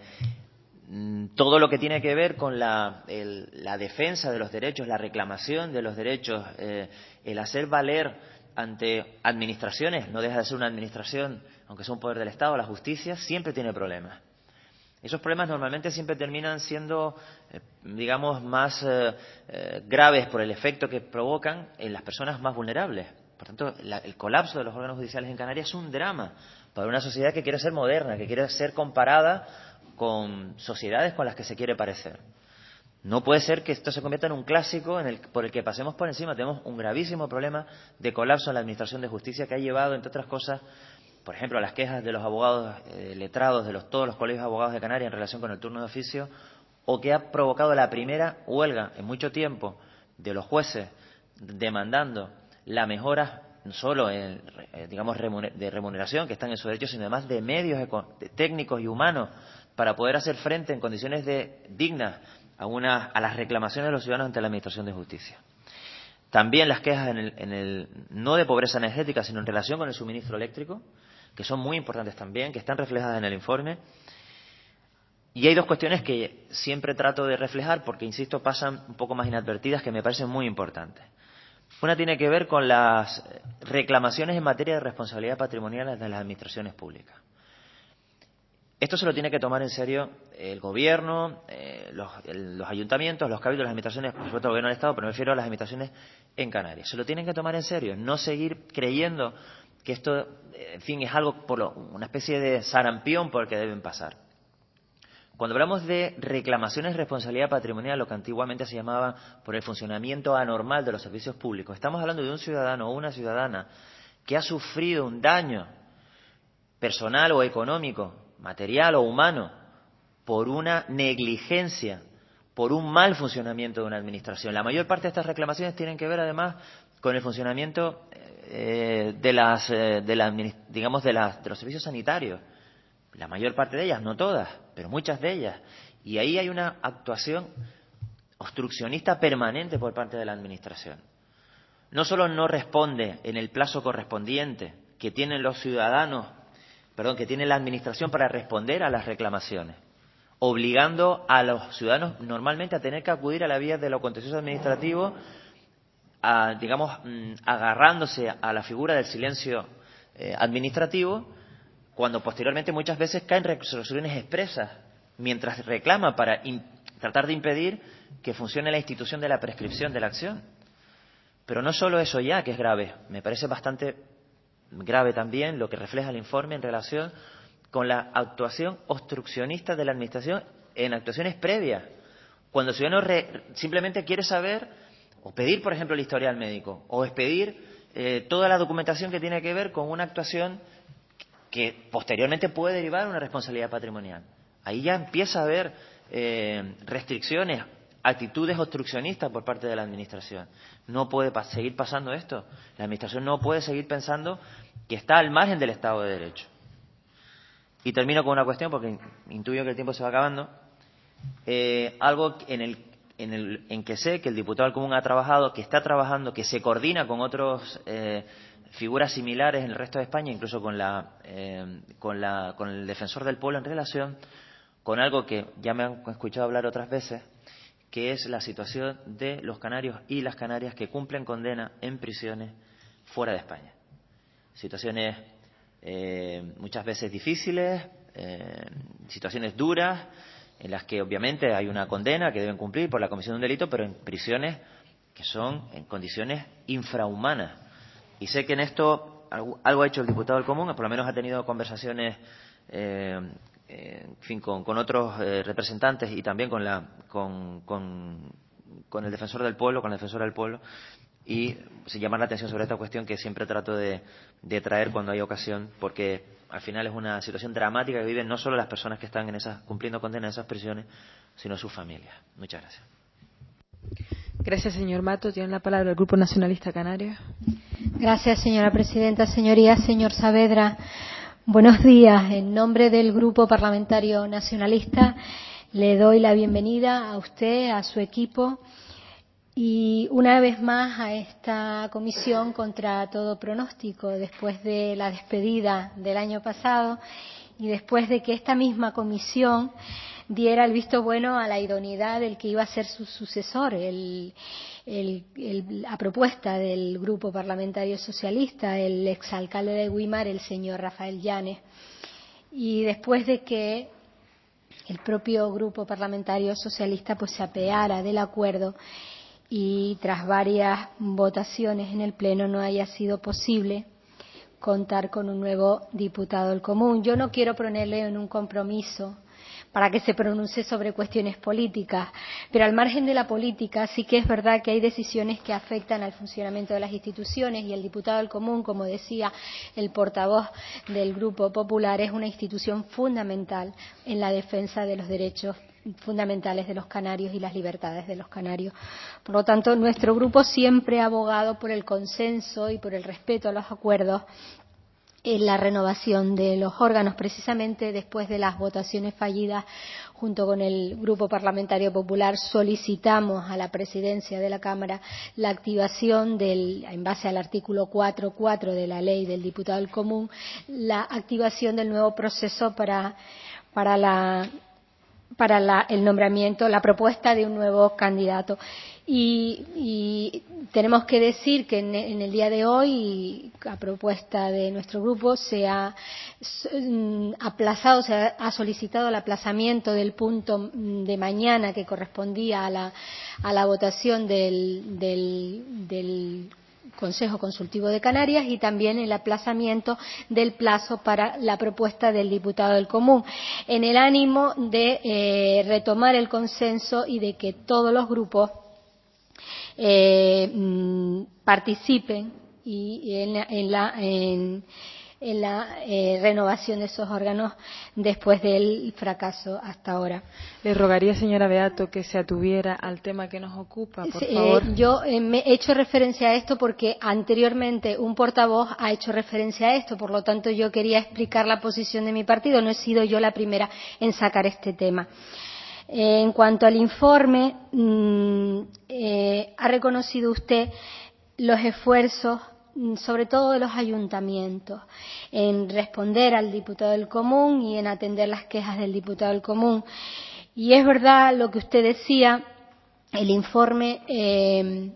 todo lo que tiene que ver con la, el, la defensa de los derechos, la reclamación de los derechos, eh, el hacer valer ante administraciones, no deja de ser una administración, aunque sea un poder del Estado, la justicia, siempre tiene problemas. Esos problemas normalmente siempre terminan siendo, eh, digamos, más eh, eh, graves por el efecto que provocan en las personas más vulnerables. Por tanto, la, el colapso de los órganos judiciales en Canarias es un drama para una sociedad que quiere ser moderna, que quiere ser comparada con sociedades con las que se quiere parecer. No puede ser que esto se convierta en un clásico en el, por el que pasemos por encima. Tenemos un gravísimo problema de colapso en la Administración de Justicia que ha llevado, entre otras cosas, por ejemplo, a las quejas de los abogados eh, letrados de los, todos los colegios de abogados de Canarias en relación con el turno de oficio, o que ha provocado la primera huelga en mucho tiempo de los jueces demandando la mejora no solo en, digamos, de remuneración, que están en sus derechos, sino además de medios técnicos y humanos para poder hacer frente en condiciones de, dignas a, una, a las reclamaciones de los ciudadanos ante la Administración de Justicia. También las quejas en el, en el, no de pobreza energética, sino en relación con el suministro eléctrico, que son muy importantes también, que están reflejadas en el informe. Y hay dos cuestiones que siempre trato de reflejar porque, insisto, pasan un poco más inadvertidas, que me parecen muy importantes. Una tiene que ver con las reclamaciones en materia de responsabilidad patrimonial de las administraciones públicas. Esto se lo tiene que tomar en serio el Gobierno, eh, los, el, los ayuntamientos, los cabildos, las administraciones, por supuesto el Gobierno del Estado, pero me refiero a las administraciones en Canarias. Se lo tienen que tomar en serio, no seguir creyendo que esto, en fin, es algo, por lo, una especie de sarampión por el que deben pasar. Cuando hablamos de reclamaciones de responsabilidad patrimonial, lo que antiguamente se llamaba por el funcionamiento anormal de los servicios públicos, estamos hablando de un ciudadano o una ciudadana que ha sufrido un daño personal o económico, material o humano, por una negligencia, por un mal funcionamiento de una administración. La mayor parte de estas reclamaciones tienen que ver, además, con el funcionamiento eh, de las, eh, de la, digamos, de, las, de los servicios sanitarios. La mayor parte de ellas, no todas, pero muchas de ellas. Y ahí hay una actuación obstruccionista permanente por parte de la Administración. No solo no responde en el plazo correspondiente que tienen los ciudadanos, perdón, que tiene la Administración para responder a las reclamaciones, obligando a los ciudadanos normalmente a tener que acudir a la vía de lo contencioso administrativo, a, digamos, agarrándose a la figura del silencio eh, administrativo, cuando posteriormente muchas veces caen resoluciones expresas mientras reclama para tratar de impedir que funcione la institución de la prescripción de la acción. Pero no solo eso ya, que es grave, me parece bastante grave también lo que refleja el informe en relación con la actuación obstruccionista de la Administración en actuaciones previas. Cuando el ciudadano re, simplemente quiere saber o pedir, por ejemplo, el historial médico o expedir eh, toda la documentación que tiene que ver con una actuación que posteriormente puede derivar en una responsabilidad patrimonial. Ahí ya empieza a haber eh, restricciones, actitudes obstruccionistas por parte de la Administración. No puede pa- seguir pasando esto. La Administración no puede seguir pensando que está al margen del Estado de Derecho. Y termino con una cuestión, porque intuyo que el tiempo se va acabando. Eh, algo en el, en el en que sé que el diputado del Común ha trabajado, que está trabajando, que se coordina con otras eh, figuras similares en el resto de España, incluso con, la, eh, con, la, con el Defensor del Pueblo en relación con algo que ya me han escuchado hablar otras veces, que es la situación de los canarios y las canarias que cumplen condena en prisiones fuera de España. Situaciones eh, muchas veces difíciles, eh, situaciones duras, en las que obviamente hay una condena que deben cumplir por la comisión de un delito, pero en prisiones que son en condiciones infrahumanas. Y sé que en esto algo, algo ha hecho el diputado del Común, por lo menos ha tenido conversaciones eh, eh, en fin, con, con otros eh, representantes y también con, la, con, con, con el Defensor del Pueblo, con la Defensora del Pueblo, y sin llamar la atención sobre esta cuestión que siempre trato de, de traer cuando hay ocasión, porque al final es una situación dramática que viven no solo las personas que están en esas, cumpliendo condena en esas prisiones, sino sus familias. Muchas gracias. Gracias, señor Mato. Tiene la palabra el Grupo Nacionalista Canario. Gracias, señora presidenta. Señorías, señor Saavedra, buenos días. En nombre del Grupo Parlamentario Nacionalista le doy la bienvenida a usted, a su equipo y una vez más a esta comisión contra todo pronóstico, después de la despedida del año pasado y después de que esta misma comisión diera el visto bueno a la idoneidad del que iba a ser su sucesor, el, el, el, a propuesta del Grupo Parlamentario Socialista, el exalcalde de Güímar, el señor Rafael Llanes. Y después de que el propio Grupo Parlamentario Socialista pues se apeara del acuerdo y tras varias votaciones en el Pleno no haya sido posible contar con un nuevo diputado del Común. Yo no quiero ponerle en un compromiso para que se pronuncie sobre cuestiones políticas, pero al margen de la política sí que es verdad que hay decisiones que afectan al funcionamiento de las instituciones y el diputado del Común, como decía el portavoz del Grupo Popular, es una institución fundamental en la defensa de los derechos fundamentales de los canarios y las libertades de los canarios. Por lo tanto, nuestro grupo siempre ha abogado por el consenso y por el respeto a los acuerdos en la renovación de los órganos, precisamente después de las votaciones fallidas. Junto con el Grupo Parlamentario Popular solicitamos a la Presidencia de la Cámara la activación del, en base al artículo cuatro punto cuatro de la Ley del Diputado del Común, la activación del nuevo proceso para, para la para la, el nombramiento, la propuesta de un nuevo candidato. Y, y tenemos que decir que en, en el día de hoy, a propuesta de nuestro grupo, se ha aplazado, se ha solicitado el aplazamiento del punto de mañana que correspondía a la, a la votación del, del, del Consejo Consultivo de Canarias y también el aplazamiento del plazo para la propuesta del diputado del Común, en el ánimo de eh, retomar el consenso y de que todos los grupos eh, participen y en, en la en, en la eh, renovación de esos órganos después del fracaso hasta ahora. Le rogaría, señora Beato, que se atuviera al tema que nos ocupa, por eh, favor. Yo eh, me he hecho referencia a esto porque anteriormente un portavoz ha hecho referencia a esto, por lo tanto yo quería explicar la posición de mi partido, no he sido yo la primera en sacar este tema. Eh, en cuanto al informe, mmm, eh, ha reconocido usted los esfuerzos, sobre todo de los ayuntamientos, en responder al diputado del Común y en atender las quejas del diputado del Común. Y es verdad lo que usted decía, el informe eh,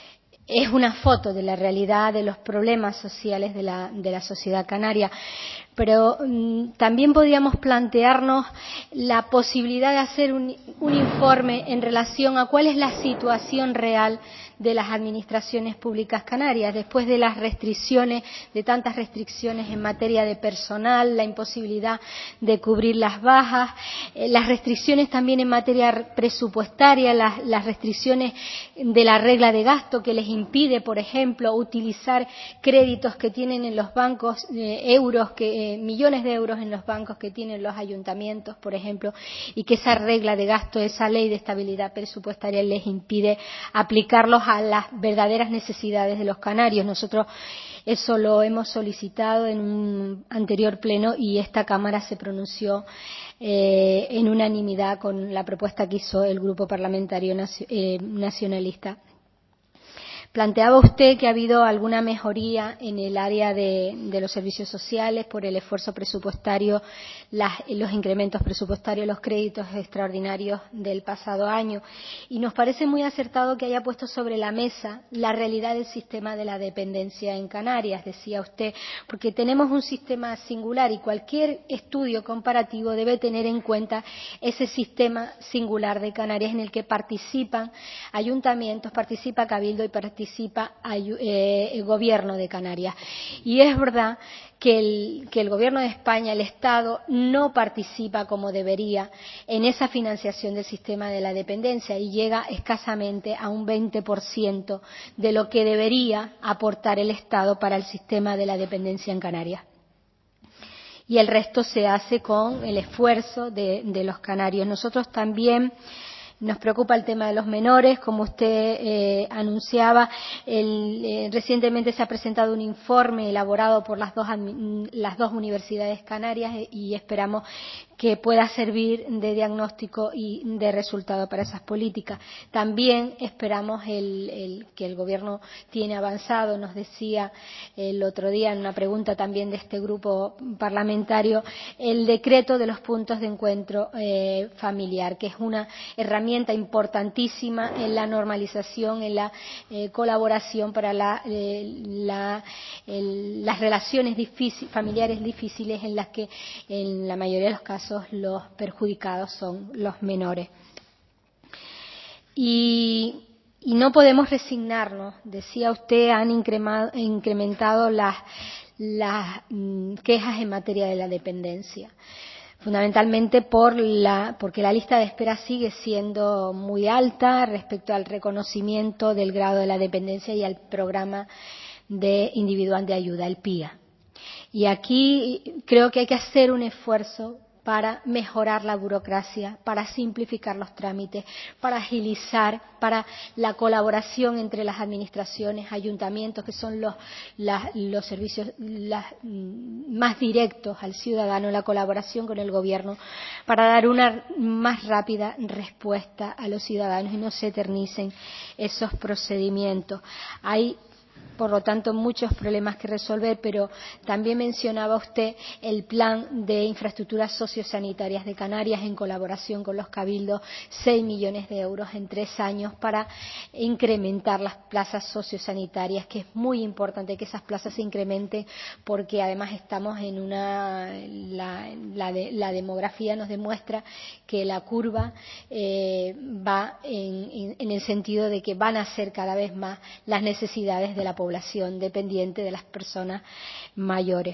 es una foto de la realidad de los problemas sociales de la, de la sociedad canaria. pero mmm, también podríamos plantearnos la posibilidad de hacer un, un informe en relación a cuál es la situación real de las administraciones públicas canarias, después de las restricciones, de tantas restricciones en materia de personal, la imposibilidad de cubrir las bajas, eh, las restricciones también en materia presupuestaria, las, las restricciones de la regla de gasto que les impide, por ejemplo, utilizar créditos que tienen en los bancos, eh, euros, que, eh, millones de euros en los bancos que tienen los ayuntamientos, por ejemplo, y que esa regla de gasto, esa ley de estabilidad presupuestaria les impide aplicarlos a las verdaderas necesidades de los canarios. Nosotros eso lo hemos solicitado en un anterior pleno y esta Cámara se pronunció eh, en unanimidad con la propuesta que hizo el Grupo Parlamentario Nacionalista. Planteaba usted que ha habido alguna mejoría en el área de, de los servicios sociales por el esfuerzo presupuestario, las, los incrementos presupuestarios, los créditos extraordinarios del pasado año. Y nos parece muy acertado que haya puesto sobre la mesa la realidad del sistema de la dependencia en Canarias, decía usted, porque tenemos un sistema singular y cualquier estudio comparativo debe tener en cuenta ese sistema singular de Canarias en el que participan ayuntamientos, participa Cabildo y participa participa eh, el Gobierno de Canarias. Y es verdad que el, que el Gobierno de España, el Estado, no participa como debería en esa financiación del sistema de la dependencia y llega escasamente a un veinte por ciento de lo que debería aportar el Estado para el sistema de la dependencia en Canarias. Y el resto se hace con el esfuerzo de, de los canarios. Nosotros también nos preocupa el tema de los menores, como usted eh, anunciaba. El, eh, recientemente se ha presentado un informe elaborado por las dos, las dos universidades canarias y esperamos que pueda servir de diagnóstico y de resultado para esas políticas. También esperamos el, el, que el Gobierno tiene avanzado, nos decía el otro día en una pregunta también de este grupo parlamentario, el decreto de los puntos de encuentro eh, familiar, que es una herramienta importantísima en la normalización, en la eh, colaboración para la, eh, la, el, las relaciones difícil, familiares difíciles en las que en la mayoría de los casos los perjudicados son los menores. Y, y no podemos resignarnos. Decía usted, han incrementado las, las mm, quejas en materia de la dependencia. Fundamentalmente por la, porque la lista de espera sigue siendo muy alta respecto al reconocimiento del grado de la dependencia y al programa de individual de ayuda, el P I A. Y aquí creo que hay que hacer un esfuerzo para mejorar la burocracia, para simplificar los trámites, para agilizar, para la colaboración entre las administraciones, ayuntamientos, que son los, la, los servicios las, más directos al ciudadano, la colaboración con el Gobierno, para dar una más rápida respuesta a los ciudadanos y no se eternicen esos procedimientos. Hay por lo tanto, muchos problemas que resolver, pero también mencionaba usted el plan de infraestructuras sociosanitarias de Canarias en colaboración con los cabildos, seis millones de euros en tres años para incrementar las plazas sociosanitarias, que es muy importante que esas plazas se incrementen porque además estamos en una, la, la, de, la demografía nos demuestra que la curva eh, va en, en, en el sentido de que van a ser cada vez más las necesidades de la población dependiente de las personas mayores.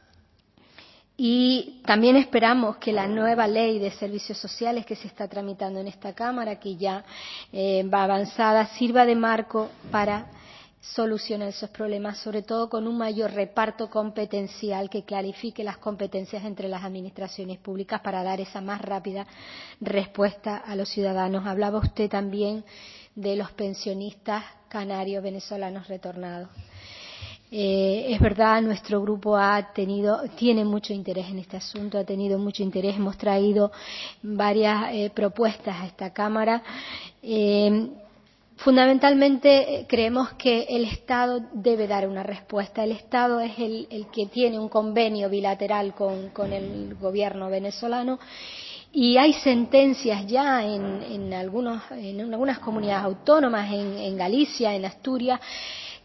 Y también esperamos que la nueva ley de servicios sociales que se está tramitando en esta Cámara, que ya eh, va avanzada, sirva de marco para solucionar esos problemas, sobre todo con un mayor reparto competencial que clarifique las competencias entre las administraciones públicas para dar esa más rápida respuesta a los ciudadanos. Hablaba usted también de los pensionistas canarios venezolanos retornados. Eh, es verdad, nuestro grupo ha tenido, tiene mucho interés en este asunto, ha tenido mucho interés. Hemos traído varias eh, propuestas a esta Cámara. Eh, fundamentalmente creemos que el Estado debe dar una respuesta. El Estado es el, el que tiene un convenio bilateral con, con el gobierno venezolano. Y hay sentencias ya en, en, algunos, en algunas comunidades autónomas, en, en Galicia, en Asturias,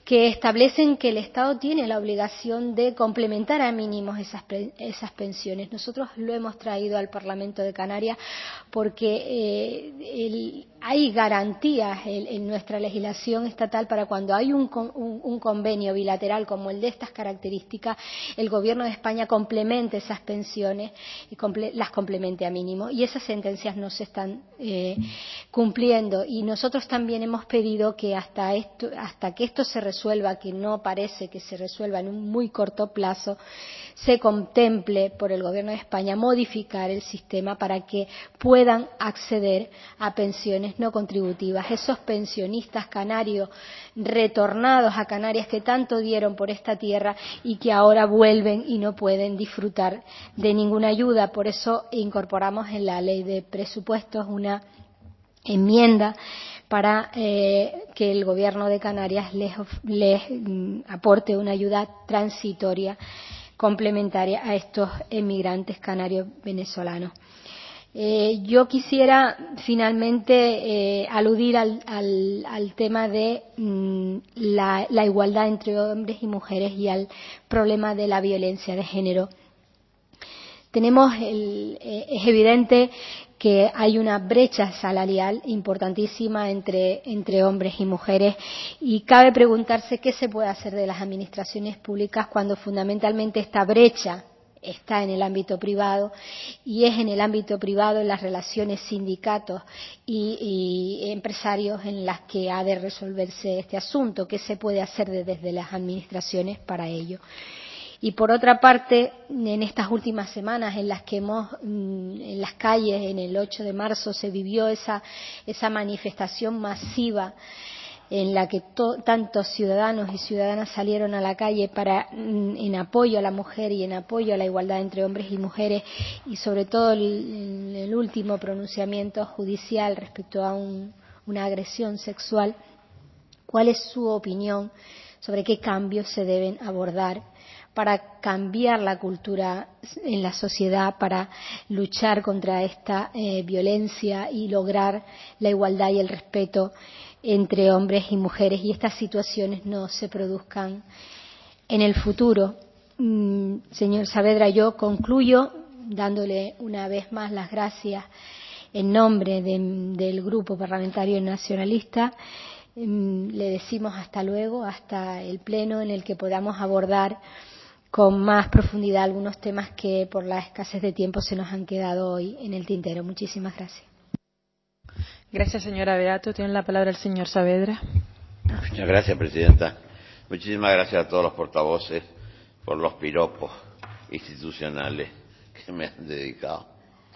que establecen que el Estado tiene la obligación de complementar a mínimos esas, esas pensiones. Nosotros lo hemos traído al Parlamento de Canarias porque eh, el, hay garantías en, en nuestra legislación estatal para cuando hay un, un, un convenio bilateral como el de estas características, el Gobierno de España complemente esas pensiones y comple las complemente a mínimo. Y esas sentencias no se están eh, cumpliendo. Y nosotros también hemos pedido que hasta, esto, hasta que esto se resuelva, que no parece que se resuelva en un muy corto plazo, se contemple por el Gobierno de España modificar el sistema para que puedan acceder a pensiones no contributivas. Esos pensionistas canarios retornados a Canarias que tanto dieron por esta tierra y que ahora vuelven y no pueden disfrutar de ninguna ayuda. Por eso incorporamos en la Ley de Presupuestos una enmienda para eh, que el Gobierno de Canarias les, les mm, aporte una ayuda transitoria complementaria a estos emigrantes canarios venezolanos. Eh, yo quisiera finalmente eh, aludir al, al, al tema de mm, la, la igualdad entre hombres y mujeres y al problema de la violencia de género. Tenemos el, eh, es evidente que hay una brecha salarial importantísima entre, entre hombres y mujeres y cabe preguntarse qué se puede hacer de las administraciones públicas cuando fundamentalmente esta brecha está en el ámbito privado y es en el ámbito privado, en las relaciones sindicatos y, y empresarios en las que ha de resolverse este asunto. ¿Qué se puede hacer desde las administraciones para ello? Y por otra parte, en estas últimas semanas en las que hemos, en las calles, en el ocho de marzo, se vivió esa, esa manifestación masiva en la que to, tantos ciudadanos y ciudadanas salieron a la calle para, en apoyo a la mujer y en apoyo a la igualdad entre hombres y mujeres, y sobre todo el, el último pronunciamiento judicial respecto a un, una agresión sexual. ¿Cuál es su opinión sobre qué cambios se deben abordar para cambiar la cultura en la sociedad, para luchar contra esta eh, violencia y lograr la igualdad y el respeto entre hombres y mujeres y estas situaciones no se produzcan en el futuro? Mm, señor Saavedra, yo concluyo dándole una vez más las gracias en nombre de, del Grupo Parlamentario Nacionalista. Mm, le decimos hasta luego, hasta el pleno en el que podamos abordar con más profundidad algunos temas que por la escasez de tiempo se nos han quedado hoy en el tintero. Muchísimas gracias. Gracias, señora Beato. Tiene la palabra el señor Saavedra. Muchas gracias, presidenta. Muchísimas gracias a todos los portavoces por los piropos institucionales que me han dedicado.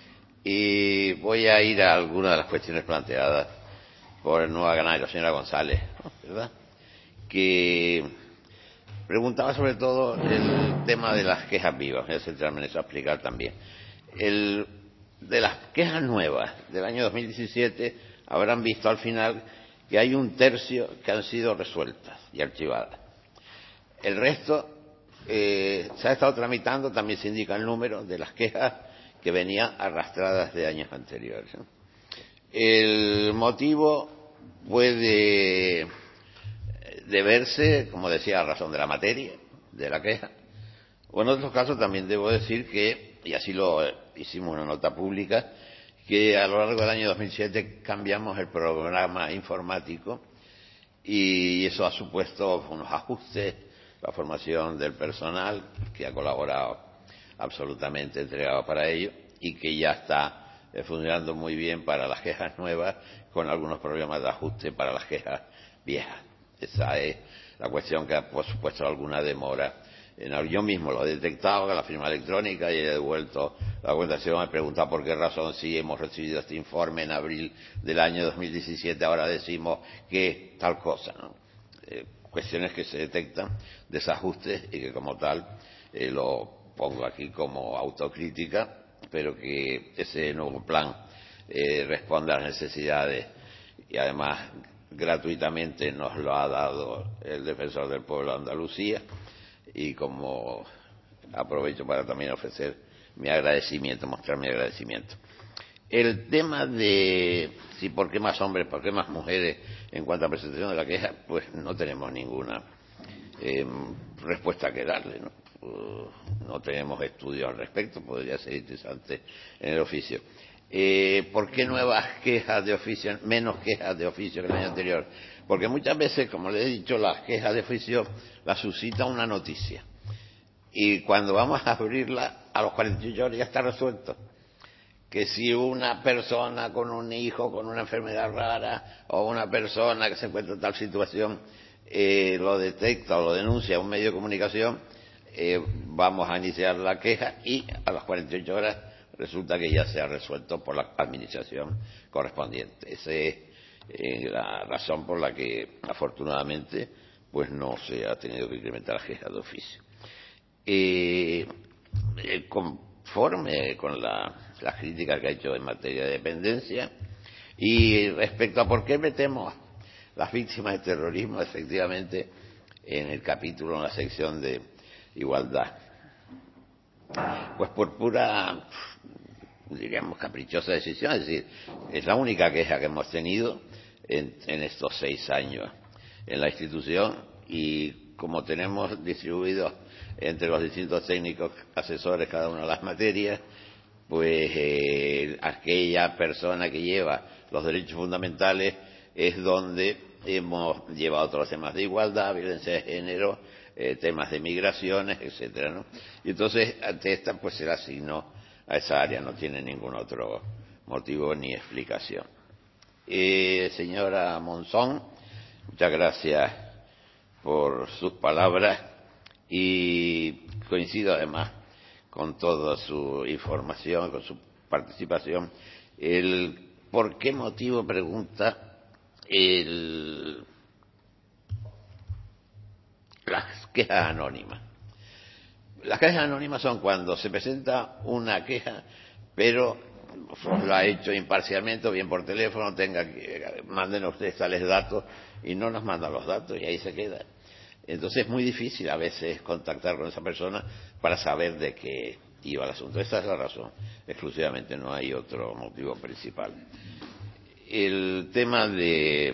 Y voy a ir a algunas de las cuestiones planteadas por el nuevo canario, señora González, ¿verdad? Que preguntaba sobre todo el tema de las quejas vivas. Voy a centrarme en eso, a explicar también. El, de las quejas nuevas del año dos mil diecisiete habrán visto al final que hay un tercio que han sido resueltas y archivadas. El resto eh, se ha estado tramitando, también se indica el número de las quejas que venían arrastradas de años anteriores, ¿no? El motivo puede deberse, como decía, a razón de la materia, de la queja, o en otros casos también debo decir que, y así lo hicimos en una nota pública, que a lo largo del año dos mil siete cambiamos el programa informático y eso ha supuesto unos ajustes, la formación del personal que ha colaborado absolutamente entregado para ello y que ya está funcionando muy bien para las quejas nuevas, con algunos problemas de ajuste para las quejas viejas. Esa es la cuestión que ha, por supuesto, alguna demora. Yo mismo lo he detectado con la firma electrónica y he devuelto la cuentación. He preguntado por qué razón, si hemos recibido este informe en abril del año dos mil diecisiete, ahora decimos que tal cosa, ¿no? Eh, cuestiones que se detectan, desajustes, y que como tal eh, lo pongo aquí como autocrítica, pero que ese nuevo plan eh, responde a las necesidades y además gratuitamente nos lo ha dado el Defensor del Pueblo de Andalucía, y como aprovecho para también ofrecer mi agradecimiento, mostrar mi agradecimiento. El tema de si por qué más hombres, por qué más mujeres en cuanto a presentación de la queja, pues no tenemos ninguna eh, respuesta que darle, ¿no? Uh, no tenemos estudios al respecto, podría ser interesante en el oficio. Eh, ¿Por qué nuevas quejas de oficio, menos quejas de oficio que el año anterior? Porque muchas veces, como les he dicho, las quejas de oficio las suscita una noticia. Y cuando vamos a abrirla, a los cuarenta y ocho horas ya está resuelto. Que si una persona con un hijo con una enfermedad rara o una persona que se encuentra en tal situación eh, lo detecta o lo denuncia a un medio de comunicación, eh, vamos a iniciar la queja y a las cuarenta y ocho horas resulta que ya se ha resuelto por la administración correspondiente. Esa es eh, la razón por la que afortunadamente pues no se ha tenido que incrementar la queja de oficio. Eh, eh, conforme con la, las críticas que ha hecho en materia de dependencia y respecto a por qué metemos las víctimas de terrorismo efectivamente en el capítulo, en la sección de igualdad, pues por pura, diríamos, caprichosa decisión. Es decir, es la única queja que hemos tenido en, en estos seis años en la institución, y como tenemos distribuido entre los distintos técnicos asesores cada una de las materias, pues eh, aquella persona que lleva los derechos fundamentales es donde hemos llevado otros temas de igualdad, violencia de género, eh, temas de migraciones, etcétera, ¿no? Y entonces ante esta pues se le asignó a esa área, no tiene ningún otro motivo ni explicación. Eh, señora Monzón, muchas gracias por sus palabras y coincido además con toda su información, con su participación. El ¿por qué motivo pregunta el, las quejas anónimas? Las quejas anónimas son cuando se presenta una queja, pero lo ha hecho imparcialmente o bien por teléfono, tenga que manden a ustedes tales datos y no nos mandan los datos y ahí se queda. Entonces es muy difícil a veces contactar con esa persona para saber de qué iba el asunto. Esa es la razón, exclusivamente, no hay otro motivo principal. El tema de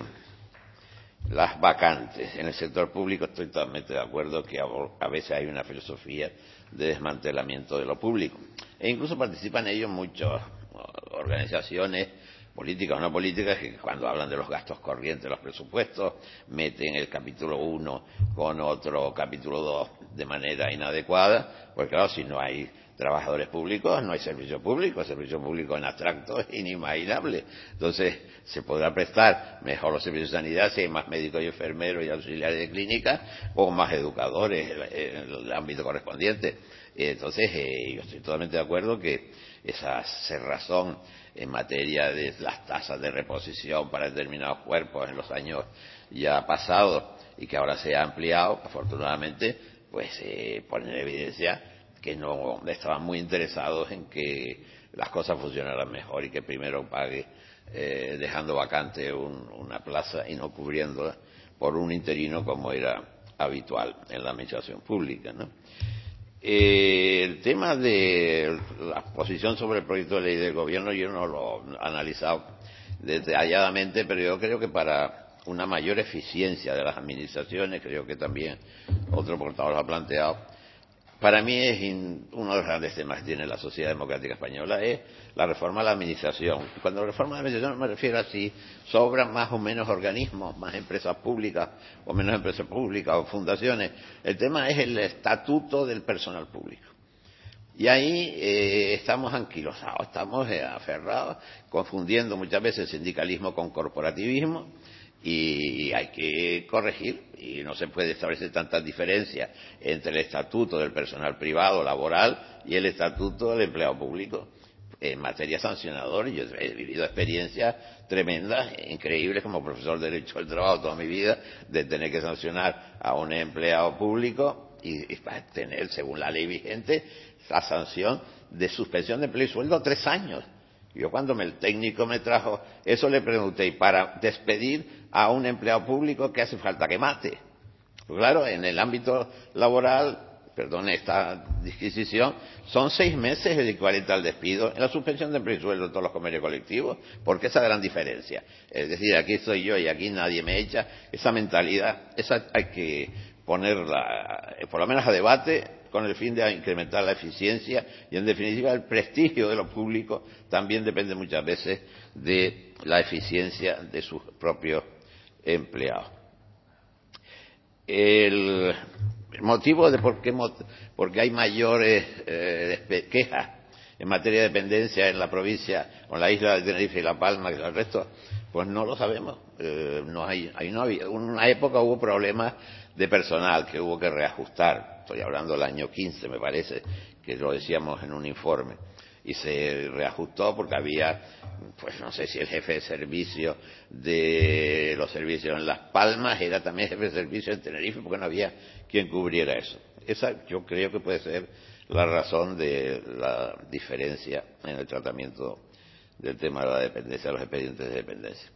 las vacantes en el sector público, estoy totalmente de acuerdo que a veces hay una filosofía de desmantelamiento de lo público e incluso participan en ello muchas organizaciones políticas o no políticas que cuando hablan de los gastos corrientes de los presupuestos meten el capítulo uno con otro capítulo dos de manera inadecuada, porque claro, si no hay trabajadores públicos no hay servicio público, el servicio público en abstracto es inimaginable. Entonces se podrá prestar mejor los servicios de sanidad si hay más médicos y enfermeros y auxiliares de clínica o más educadores en el ámbito correspondiente. Entonces eh, yo estoy totalmente de acuerdo que esa cerrazón en materia de las tasas de reposición para determinados cuerpos en los años ya pasados y que ahora se ha ampliado, afortunadamente, pues eh, pone en evidencia que no estaban muy interesados en que las cosas funcionaran mejor y que primero pague eh, dejando vacante un, una plaza y no cubriéndola por un interino como era habitual en la administración pública, ¿no? Eh, el tema de la posición sobre el proyecto de ley del gobierno yo no lo he analizado detalladamente, pero yo creo que para una mayor eficiencia de las administraciones, creo que también otro portavoz lo ha planteado, para mí es in, uno de los grandes temas que tiene la sociedad democrática española es la reforma de la administración. Cuando reforma de la administración me refiero a si sobran más o menos organismos, más empresas públicas o menos empresas públicas o fundaciones. El tema es el estatuto del personal público. Y ahí eh, estamos anquilosados, estamos eh, aferrados, confundiendo muchas veces sindicalismo con corporativismo. Y hay que corregir, y no se puede establecer tantas diferencias entre el estatuto del personal privado laboral y el estatuto del empleado público en materia sancionadora. Yo he vivido experiencias tremendas, increíbles, como profesor de Derecho del Trabajo toda mi vida, de tener que sancionar a un empleado público y, y para tener, según la ley vigente, la sanción de suspensión de empleo y sueldo tres años. Yo cuando me, el técnico me trajo eso le pregunté, ¿y para despedir a un empleado público qué hace falta que mate? Pues claro, en el ámbito laboral, perdón esta disquisición, son seis meses el equivalente al despido en la suspensión de empleo y sueldo de todos los convenios colectivos. ¿Por qué esa gran diferencia? Es decir, aquí estoy yo y aquí nadie me echa. Esa mentalidad, esa hay que ponerla, por lo menos a debate, con el fin de incrementar la eficiencia y, en definitiva, el prestigio de lo público también depende muchas veces de la eficiencia de sus propios empleados. El motivo de por qué porque hay mayores eh, quejas en materia de dependencia en la provincia, con la isla de Tenerife y La Palma que el resto, pues no lo sabemos. Eh, no hay, hay no había, en una época hubo problemas de personal que hubo que reajustar. Estoy hablando del año quince, me parece, que lo decíamos en un informe. Y se reajustó porque había, pues no sé si el jefe de servicio de los servicios en Las Palmas era también jefe de servicio en Tenerife, porque no había quien cubriera eso. Esa yo creo que puede ser la razón de la diferencia en el tratamiento del tema de la dependencia, de los expedientes de dependencia.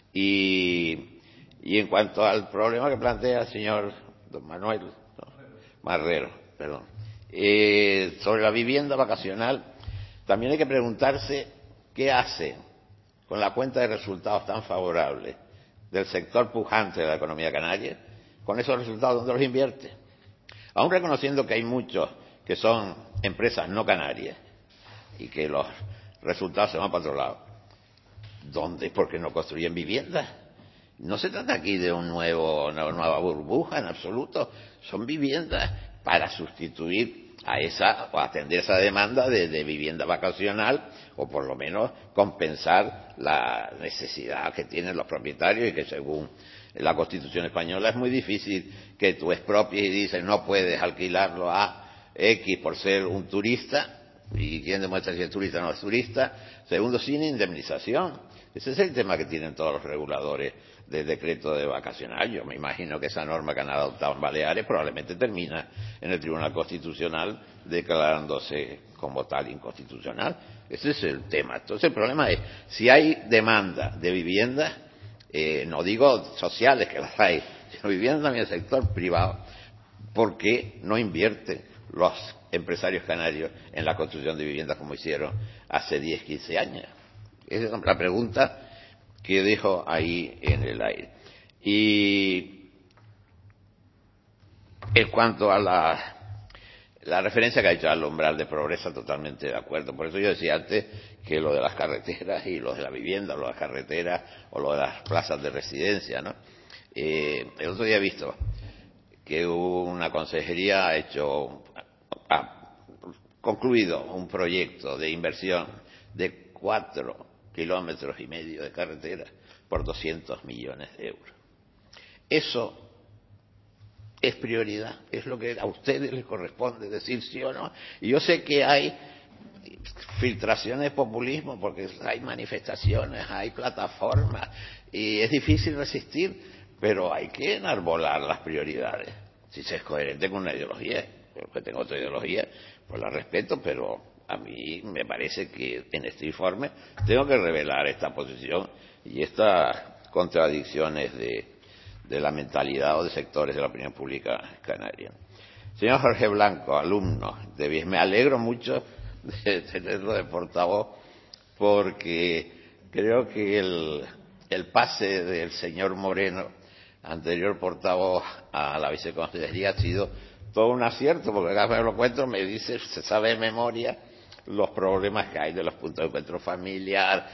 Y, y en cuanto al problema que plantea el señor don Manuel no, Marrero, perdón, eh, sobre la vivienda vacacional, también hay que preguntarse qué hace con la cuenta de resultados tan favorables del sector pujante de la economía canaria, con esos resultados, ¿dónde los invierte? Aún reconociendo que hay muchos que son empresas no canarias y que los resultados se van para otro lado, ¿dónde? Porque no construyen viviendas. No se trata aquí de un nuevo, una nueva burbuja en absoluto, son viviendas para sustituir a esa o atender esa demanda de, de vivienda vacacional, o por lo menos compensar la necesidad que tienen los propietarios, y que según la Constitución española es muy difícil que tú expropies y dices no puedes alquilarlo a X por ser un turista, y quién demuestra si es turista o no es turista. Segundo, sin indemnización. Ese es el tema que tienen todos los reguladores del decreto de vacacional. Yo me imagino que esa norma que han adoptado en Baleares probablemente termina en el Tribunal Constitucional declarándose como tal inconstitucional. Ese es el tema. Entonces el problema es, si hay demanda de viviendas, eh, no digo sociales, que las hay, sino viviendas también del sector privado, ¿por qué no invierten los empresarios canarios en la construcción de viviendas como hicieron hace diez, quince años? Esa es la pregunta que dejo ahí en el aire. Y en cuanto a la, la referencia que ha hecho al umbral de pobreza, totalmente de acuerdo. Por eso yo decía antes que lo de las carreteras y lo de la vivienda, lo de las carreteras o lo de las plazas de residencia, ¿no? Eh, el otro día he visto que una consejería ha hecho, ha concluido un proyecto de inversión de cuatro kilómetros y medio de carretera por doscientos millones de euros. Eso es prioridad, es lo que a ustedes les corresponde decir sí o no. Y yo sé que hay filtraciones de populismo, porque hay manifestaciones, hay plataformas, y es difícil resistir, pero hay que enarbolar las prioridades. Si se es coherente con una ideología, yo que tengo otra ideología, pues la respeto, pero a mí me parece que en este informe tengo que revelar esta posición y estas contradicciones de, de la mentalidad o de sectores de la opinión pública canaria. Señor Jorge Blanco, alumno de B I E S, me alegro mucho de tenerlo de portavoz, porque creo que el, el pase del señor Moreno, anterior portavoz a la viceconsejería, ha sido todo un acierto, porque cada vez me lo cuento, me dice, se sabe de memoria los problemas que hay de los puntos de encuentro familiar,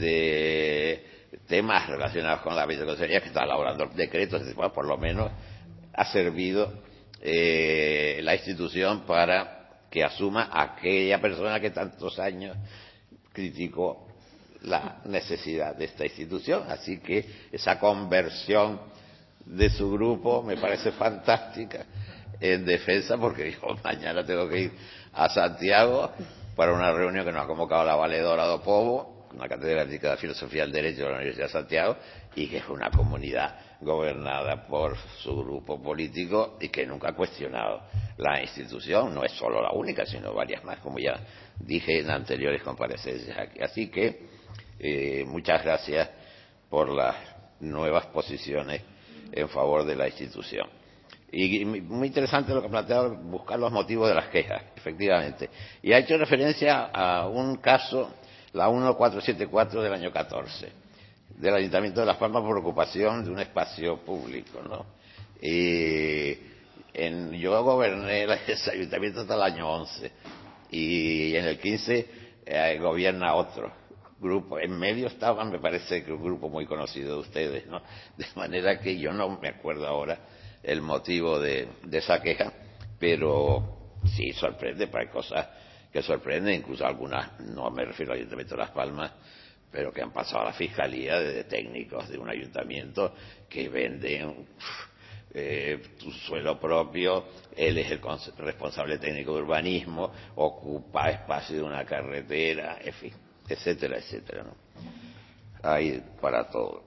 de temas relacionados con la viceconsejería, que está elaborando decretos, bueno, por lo menos ha servido eh, la institución para que asuma aquella persona que tantos años criticó la necesidad de esta institución. Así que esa conversión de su grupo me parece fantástica en defensa, porque yo mañana tengo que ir a Santiago para una reunión que nos ha convocado la valedora do Povo, una catedrática de Filosofía del Derecho de la Universidad de Santiago, y que es una comunidad gobernada por su grupo político y que nunca ha cuestionado la institución. No es solo la única, sino varias más, como ya dije en anteriores comparecencias aquí. Así que eh, muchas gracias por las nuevas posiciones en favor de la institución. Y muy interesante lo que ha planteado, buscar los motivos de las quejas, efectivamente. Y ha hecho referencia a un caso, la uno mil cuatrocientos setenta y cuatro del año catorce, del Ayuntamiento de Las Palmas, por ocupación de un espacio público, ¿no? Y en, yo goberné ese ayuntamiento hasta el año once y en el quince eh, gobierna otro grupo. En medio estaban, me parece que un grupo muy conocido de ustedes, ¿no? De manera que yo no me acuerdo ahora el motivo de, de esa queja, pero sí sorprende, para cosas que sorprenden, incluso algunas, no me refiero al Ayuntamiento de Las Palmas, pero que han pasado a la Fiscalía de, de técnicos de un ayuntamiento que venden eh, tu suelo propio, él es el responsable técnico de urbanismo, ocupa espacio de una carretera, en fin, etcétera, etcétera, ¿no? Hay para todo.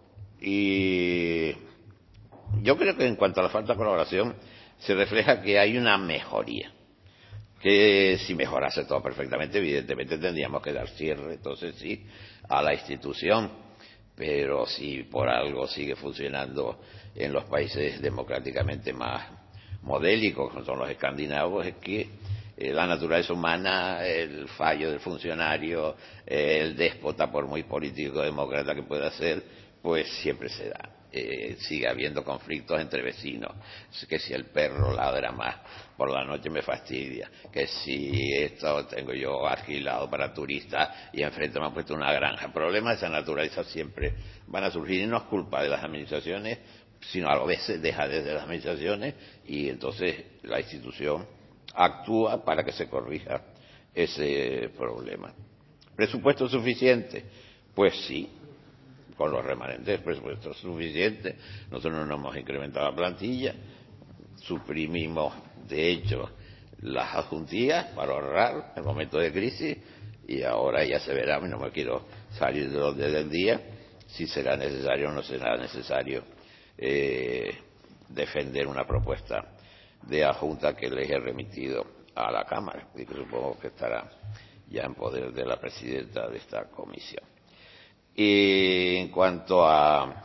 Y yo creo que en cuanto a la falta de colaboración se refleja que hay una mejoría, que si mejorase todo perfectamente evidentemente tendríamos que dar cierre, entonces sí, a la institución, pero si por algo sigue funcionando en los países democráticamente más modélicos, como son los escandinavos, es que eh, la naturaleza humana, el fallo del funcionario, eh, el déspota, por muy político demócrata que pueda ser, pues siempre se da. Eh, sigue habiendo conflictos entre vecinos, que si el perro ladra más por la noche me fastidia, que si esto tengo yo alquilado para turistas y enfrente me han puesto una granja. Problemas de esa naturaleza siempre van a surgir y no es culpa de las administraciones, sino a veces deja desde las administraciones y entonces la institución actúa para que se corrija ese problema. ¿Presupuesto suficiente? Pues sí, con los remanentes presupuestos suficientes. Nosotros no hemos incrementado la plantilla, suprimimos de hecho las adjuntías para ahorrar en momentos de crisis y ahora ya se verá, no me quiero salir de los del día, si será necesario o no será necesario eh, defender una propuesta de adjunta que les he remitido a la Cámara y que supongo que estará ya en poder de la presidenta de esta comisión. Y en cuanto a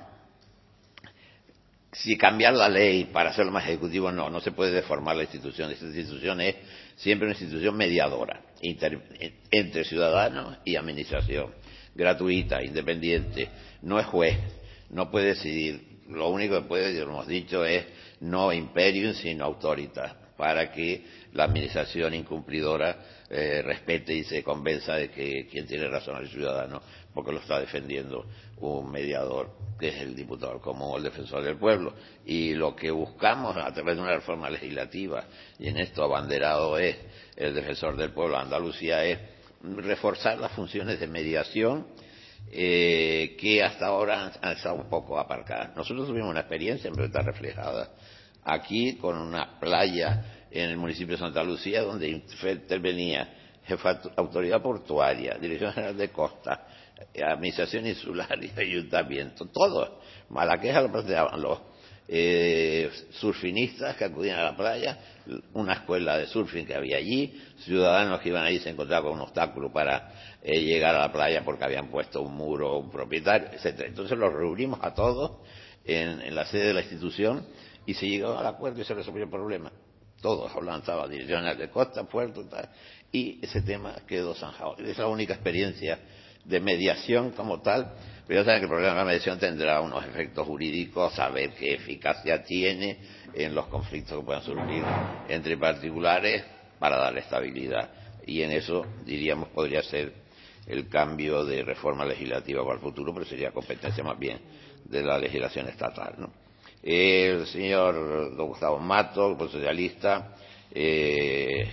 si cambiar la ley para hacerlo más ejecutivo, no, no se puede deformar la institución. Esta institución es siempre una institución mediadora inter, entre ciudadanos y administración, gratuita, independiente, no es juez, no puede decidir. Lo único que puede, ya lo hemos dicho, es no imperium sino autoritas, para que la administración incumplidora eh, respete y se convenza de que quien tiene razón es el ciudadano, porque lo está defendiendo un mediador que es el diputado común o el defensor del pueblo. Y lo que buscamos a través de una reforma legislativa, y en esto abanderado es el defensor del pueblo de Andalucía, es reforzar las funciones de mediación eh, que hasta ahora han, han estado un poco aparcadas. Nosotros tuvimos una experiencia, pero está reflejada aquí con una playa en el municipio de Santa Lucía donde intervenía Jefatura, Autoridad Portuaria, Dirección General de Costa, Administración Insular y Ayuntamiento, todos. Mala queja lo planteaban los eh, surfinistas que acudían a la playa, una escuela de surfing que había allí, ciudadanos que iban allí se encontraban con un obstáculo para eh, llegar a la playa porque habían puesto un muro, un propietario, etcétera. Entonces los reunimos a todos en, en la sede de la institución y se llegó al acuerdo y se resolvió el problema. Todos hablaban, estaba Dirección General de Costa, Puerto, tal, y ese tema quedó zanjado. Es la única experiencia de mediación como tal, pero ya saben que el problema de la mediación tendrá unos efectos jurídicos, saber qué eficacia tiene en los conflictos que puedan surgir entre particulares para dar estabilidad. Y en eso, diríamos, podría ser el cambio de reforma legislativa para el futuro, pero sería competencia más bien de la legislación estatal, ¿no? El señor don Gustavo Mato, el socialista, eh,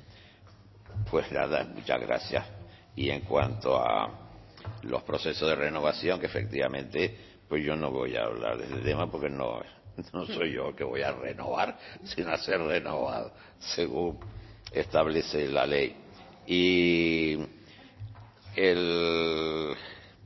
pues nada, muchas gracias. Y en cuanto a los procesos de renovación, que efectivamente, pues yo no voy a hablar de ese tema porque no, no soy yo el que voy a renovar, sino a ser renovado, según establece la ley. Y el...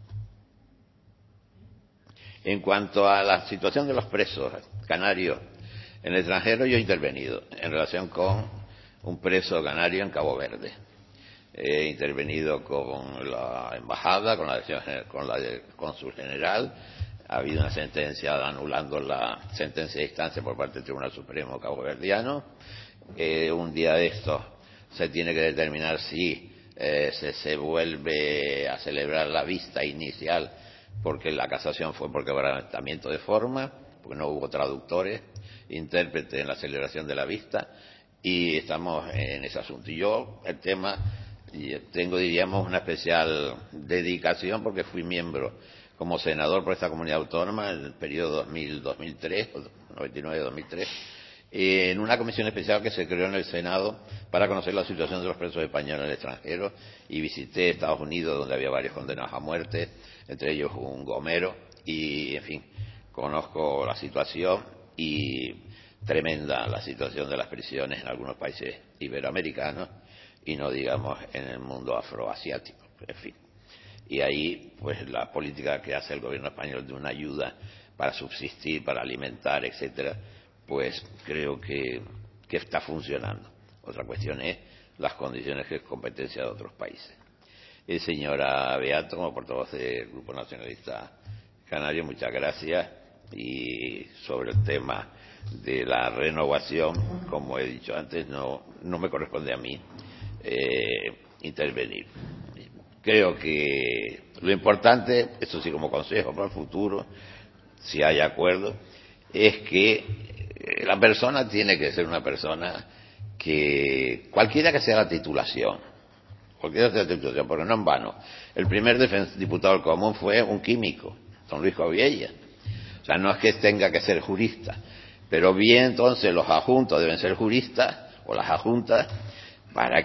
En cuanto a la situación de los presos canarios en el extranjero, yo he intervenido en relación con un preso canario en Cabo Verde. He intervenido con la embajada, con la, con la del cónsul general. Ha habido una sentencia anulando la sentencia de instancia por parte del Tribunal Supremo caboverdiano. Eh, un día de estos se tiene que determinar si eh, se, se vuelve a celebrar la vista inicial, porque la casación fue por quebrantamiento de forma, porque no hubo traductores, intérprete en la celebración de la vista, y estamos en ese asunto. Y yo, el tema, tengo, diríamos, una especial dedicación porque fui miembro como senador por esta comunidad autónoma en el periodo dos mil dos mil tres, noventa y nueve dos mil tres, en una comisión especial que se creó en el Senado para conocer la situación de los presos españoles en el extranjero, y visité Estados Unidos, donde había varios condenados a muerte, entre ellos un gomero, y en fin, conozco la situación, y tremenda la situación de las prisiones en algunos países iberoamericanos, y no digamos en el mundo afroasiático, en fin. Y ahí, pues la política que hace el gobierno español de una ayuda para subsistir, para alimentar, etcétera, pues creo que, que está funcionando. Otra cuestión es las condiciones, que es competencia de otros países. Eh, señora Beato, como portavoz del Grupo Nacionalista Canario, muchas gracias. Y sobre el tema de la renovación, como he dicho antes, no, no me corresponde a mí eh, intervenir. Creo que lo importante, eso sí como consejo para el futuro, si hay acuerdo, es que la persona tiene que ser una persona que, cualquiera que sea la titulación, cualquiera que sea la titulación, porque no en vano, el primer diputado del Común fue un químico, don Luis Coviella. O sea, no es que tenga que ser jurista, pero bien, entonces los adjuntos deben ser juristas, o las adjuntas, para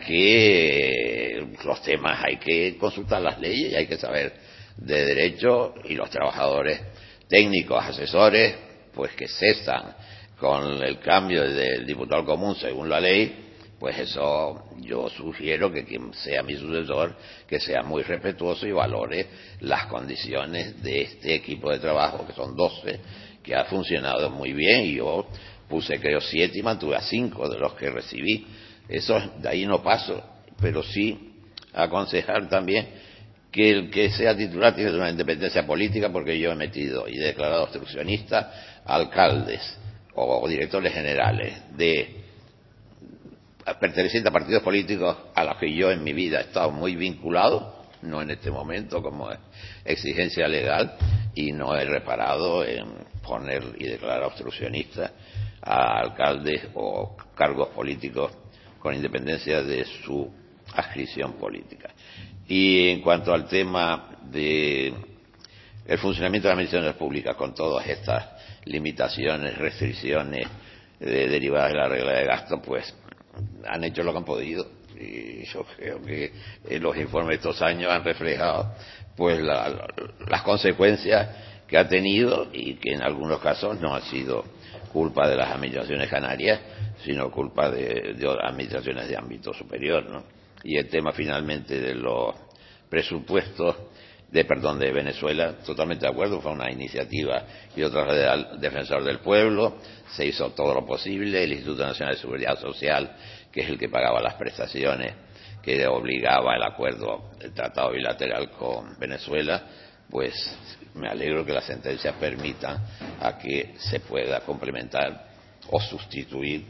que los temas hay que consultar las leyes y hay que saber de derecho, y los trabajadores técnicos, asesores, pues que cesan con el cambio del diputado común según la ley, pues eso yo sugiero que quien sea mi sucesor, que sea muy respetuoso y valore las condiciones de este equipo de trabajo, que son doce, que ha funcionado muy bien, y yo puse creo siete y mantuve a cinco de los que recibí. Eso, de ahí no paso, pero sí aconsejar también que el que sea titular tiene una independencia política, porque yo he metido y he declarado obstruccionista alcaldes o directores generales de pertenecientes a partidos políticos a los que yo en mi vida he estado muy vinculado, no en este momento como exigencia legal, y no he reparado en poner y declarar obstruccionistas a alcaldes o cargos políticos con independencia de su adscripción política. Y en cuanto al tema de el funcionamiento de las administraciones públicas, con todas estas limitaciones, restricciones eh, derivadas de la regla de gasto, pues han hecho lo que han podido, y yo creo que eh, los informes de estos años han reflejado pues la, la, las consecuencias que ha tenido, y que en algunos casos no ha sido culpa de las administraciones canarias, sino culpa de, de administraciones de ámbito superior, ¿no? Y el tema finalmente de los presupuestos de perdón de Venezuela, totalmente de acuerdo, fue una iniciativa y otra del Defensor del Pueblo, se hizo todo lo posible, el Instituto Nacional de Seguridad Social, que es el que pagaba las prestaciones que obligaba el acuerdo, el tratado bilateral con Venezuela, pues me alegro que la sentencia permita a que se pueda complementar o sustituir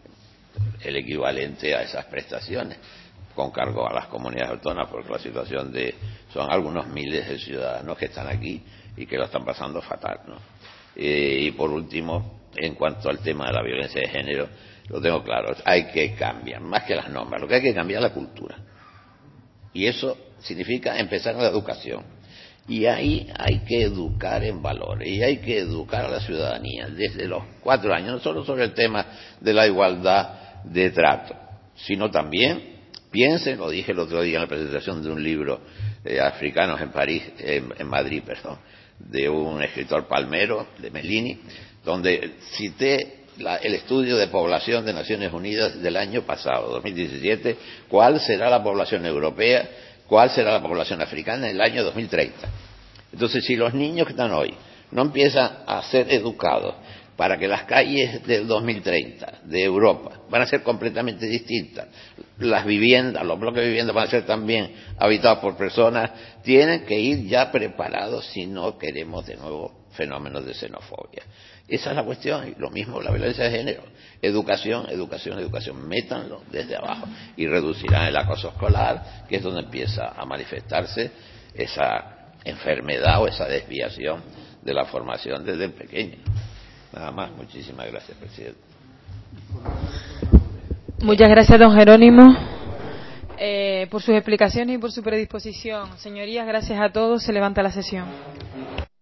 el equivalente a esas prestaciones con cargo a las comunidades autónomas, porque la situación de son algunos miles de ciudadanos que están aquí y que lo están pasando fatal, ¿no? Eh, y por último, en cuanto al tema de la violencia de género, lo tengo claro, hay que cambiar, más que las normas, lo que hay que cambiar es la cultura. Y eso significa empezar en la educación. Y ahí hay que educar en valores, y hay que educar a la ciudadanía desde los cuatro años, no solo sobre el tema de la igualdad de trato, sino también, piensen, lo dije el otro día en la presentación de un libro, eh, Africanos en París, eh, en Madrid, perdón, de un escritor palmero, de Mellini, donde cité la, el estudio de población de Naciones Unidas del año pasado, dos mil diecisiete, cuál será la población europea, cuál será la población africana en el año dos mil treinta. Entonces, si los niños que están hoy no empiezan a ser educados para que las calles del dos mil treinta de Europa van a ser completamente distintas, las viviendas, los bloques de vivienda van a ser también habitados por personas, tienen que ir ya preparados si no queremos de nuevo fenómenos de xenofobia. Esa es la cuestión, y lo mismo la violencia de género. Educación, educación, educación, métanlo desde abajo y reducirán el acoso escolar, que es donde empieza a manifestarse esa enfermedad o esa desviación de la formación desde pequeño. Nada más. Muchísimas gracias, presidente. Muchas gracias, don Jerónimo, eh, por sus explicaciones y por su predisposición. Señorías, gracias a todos. Se levanta la sesión.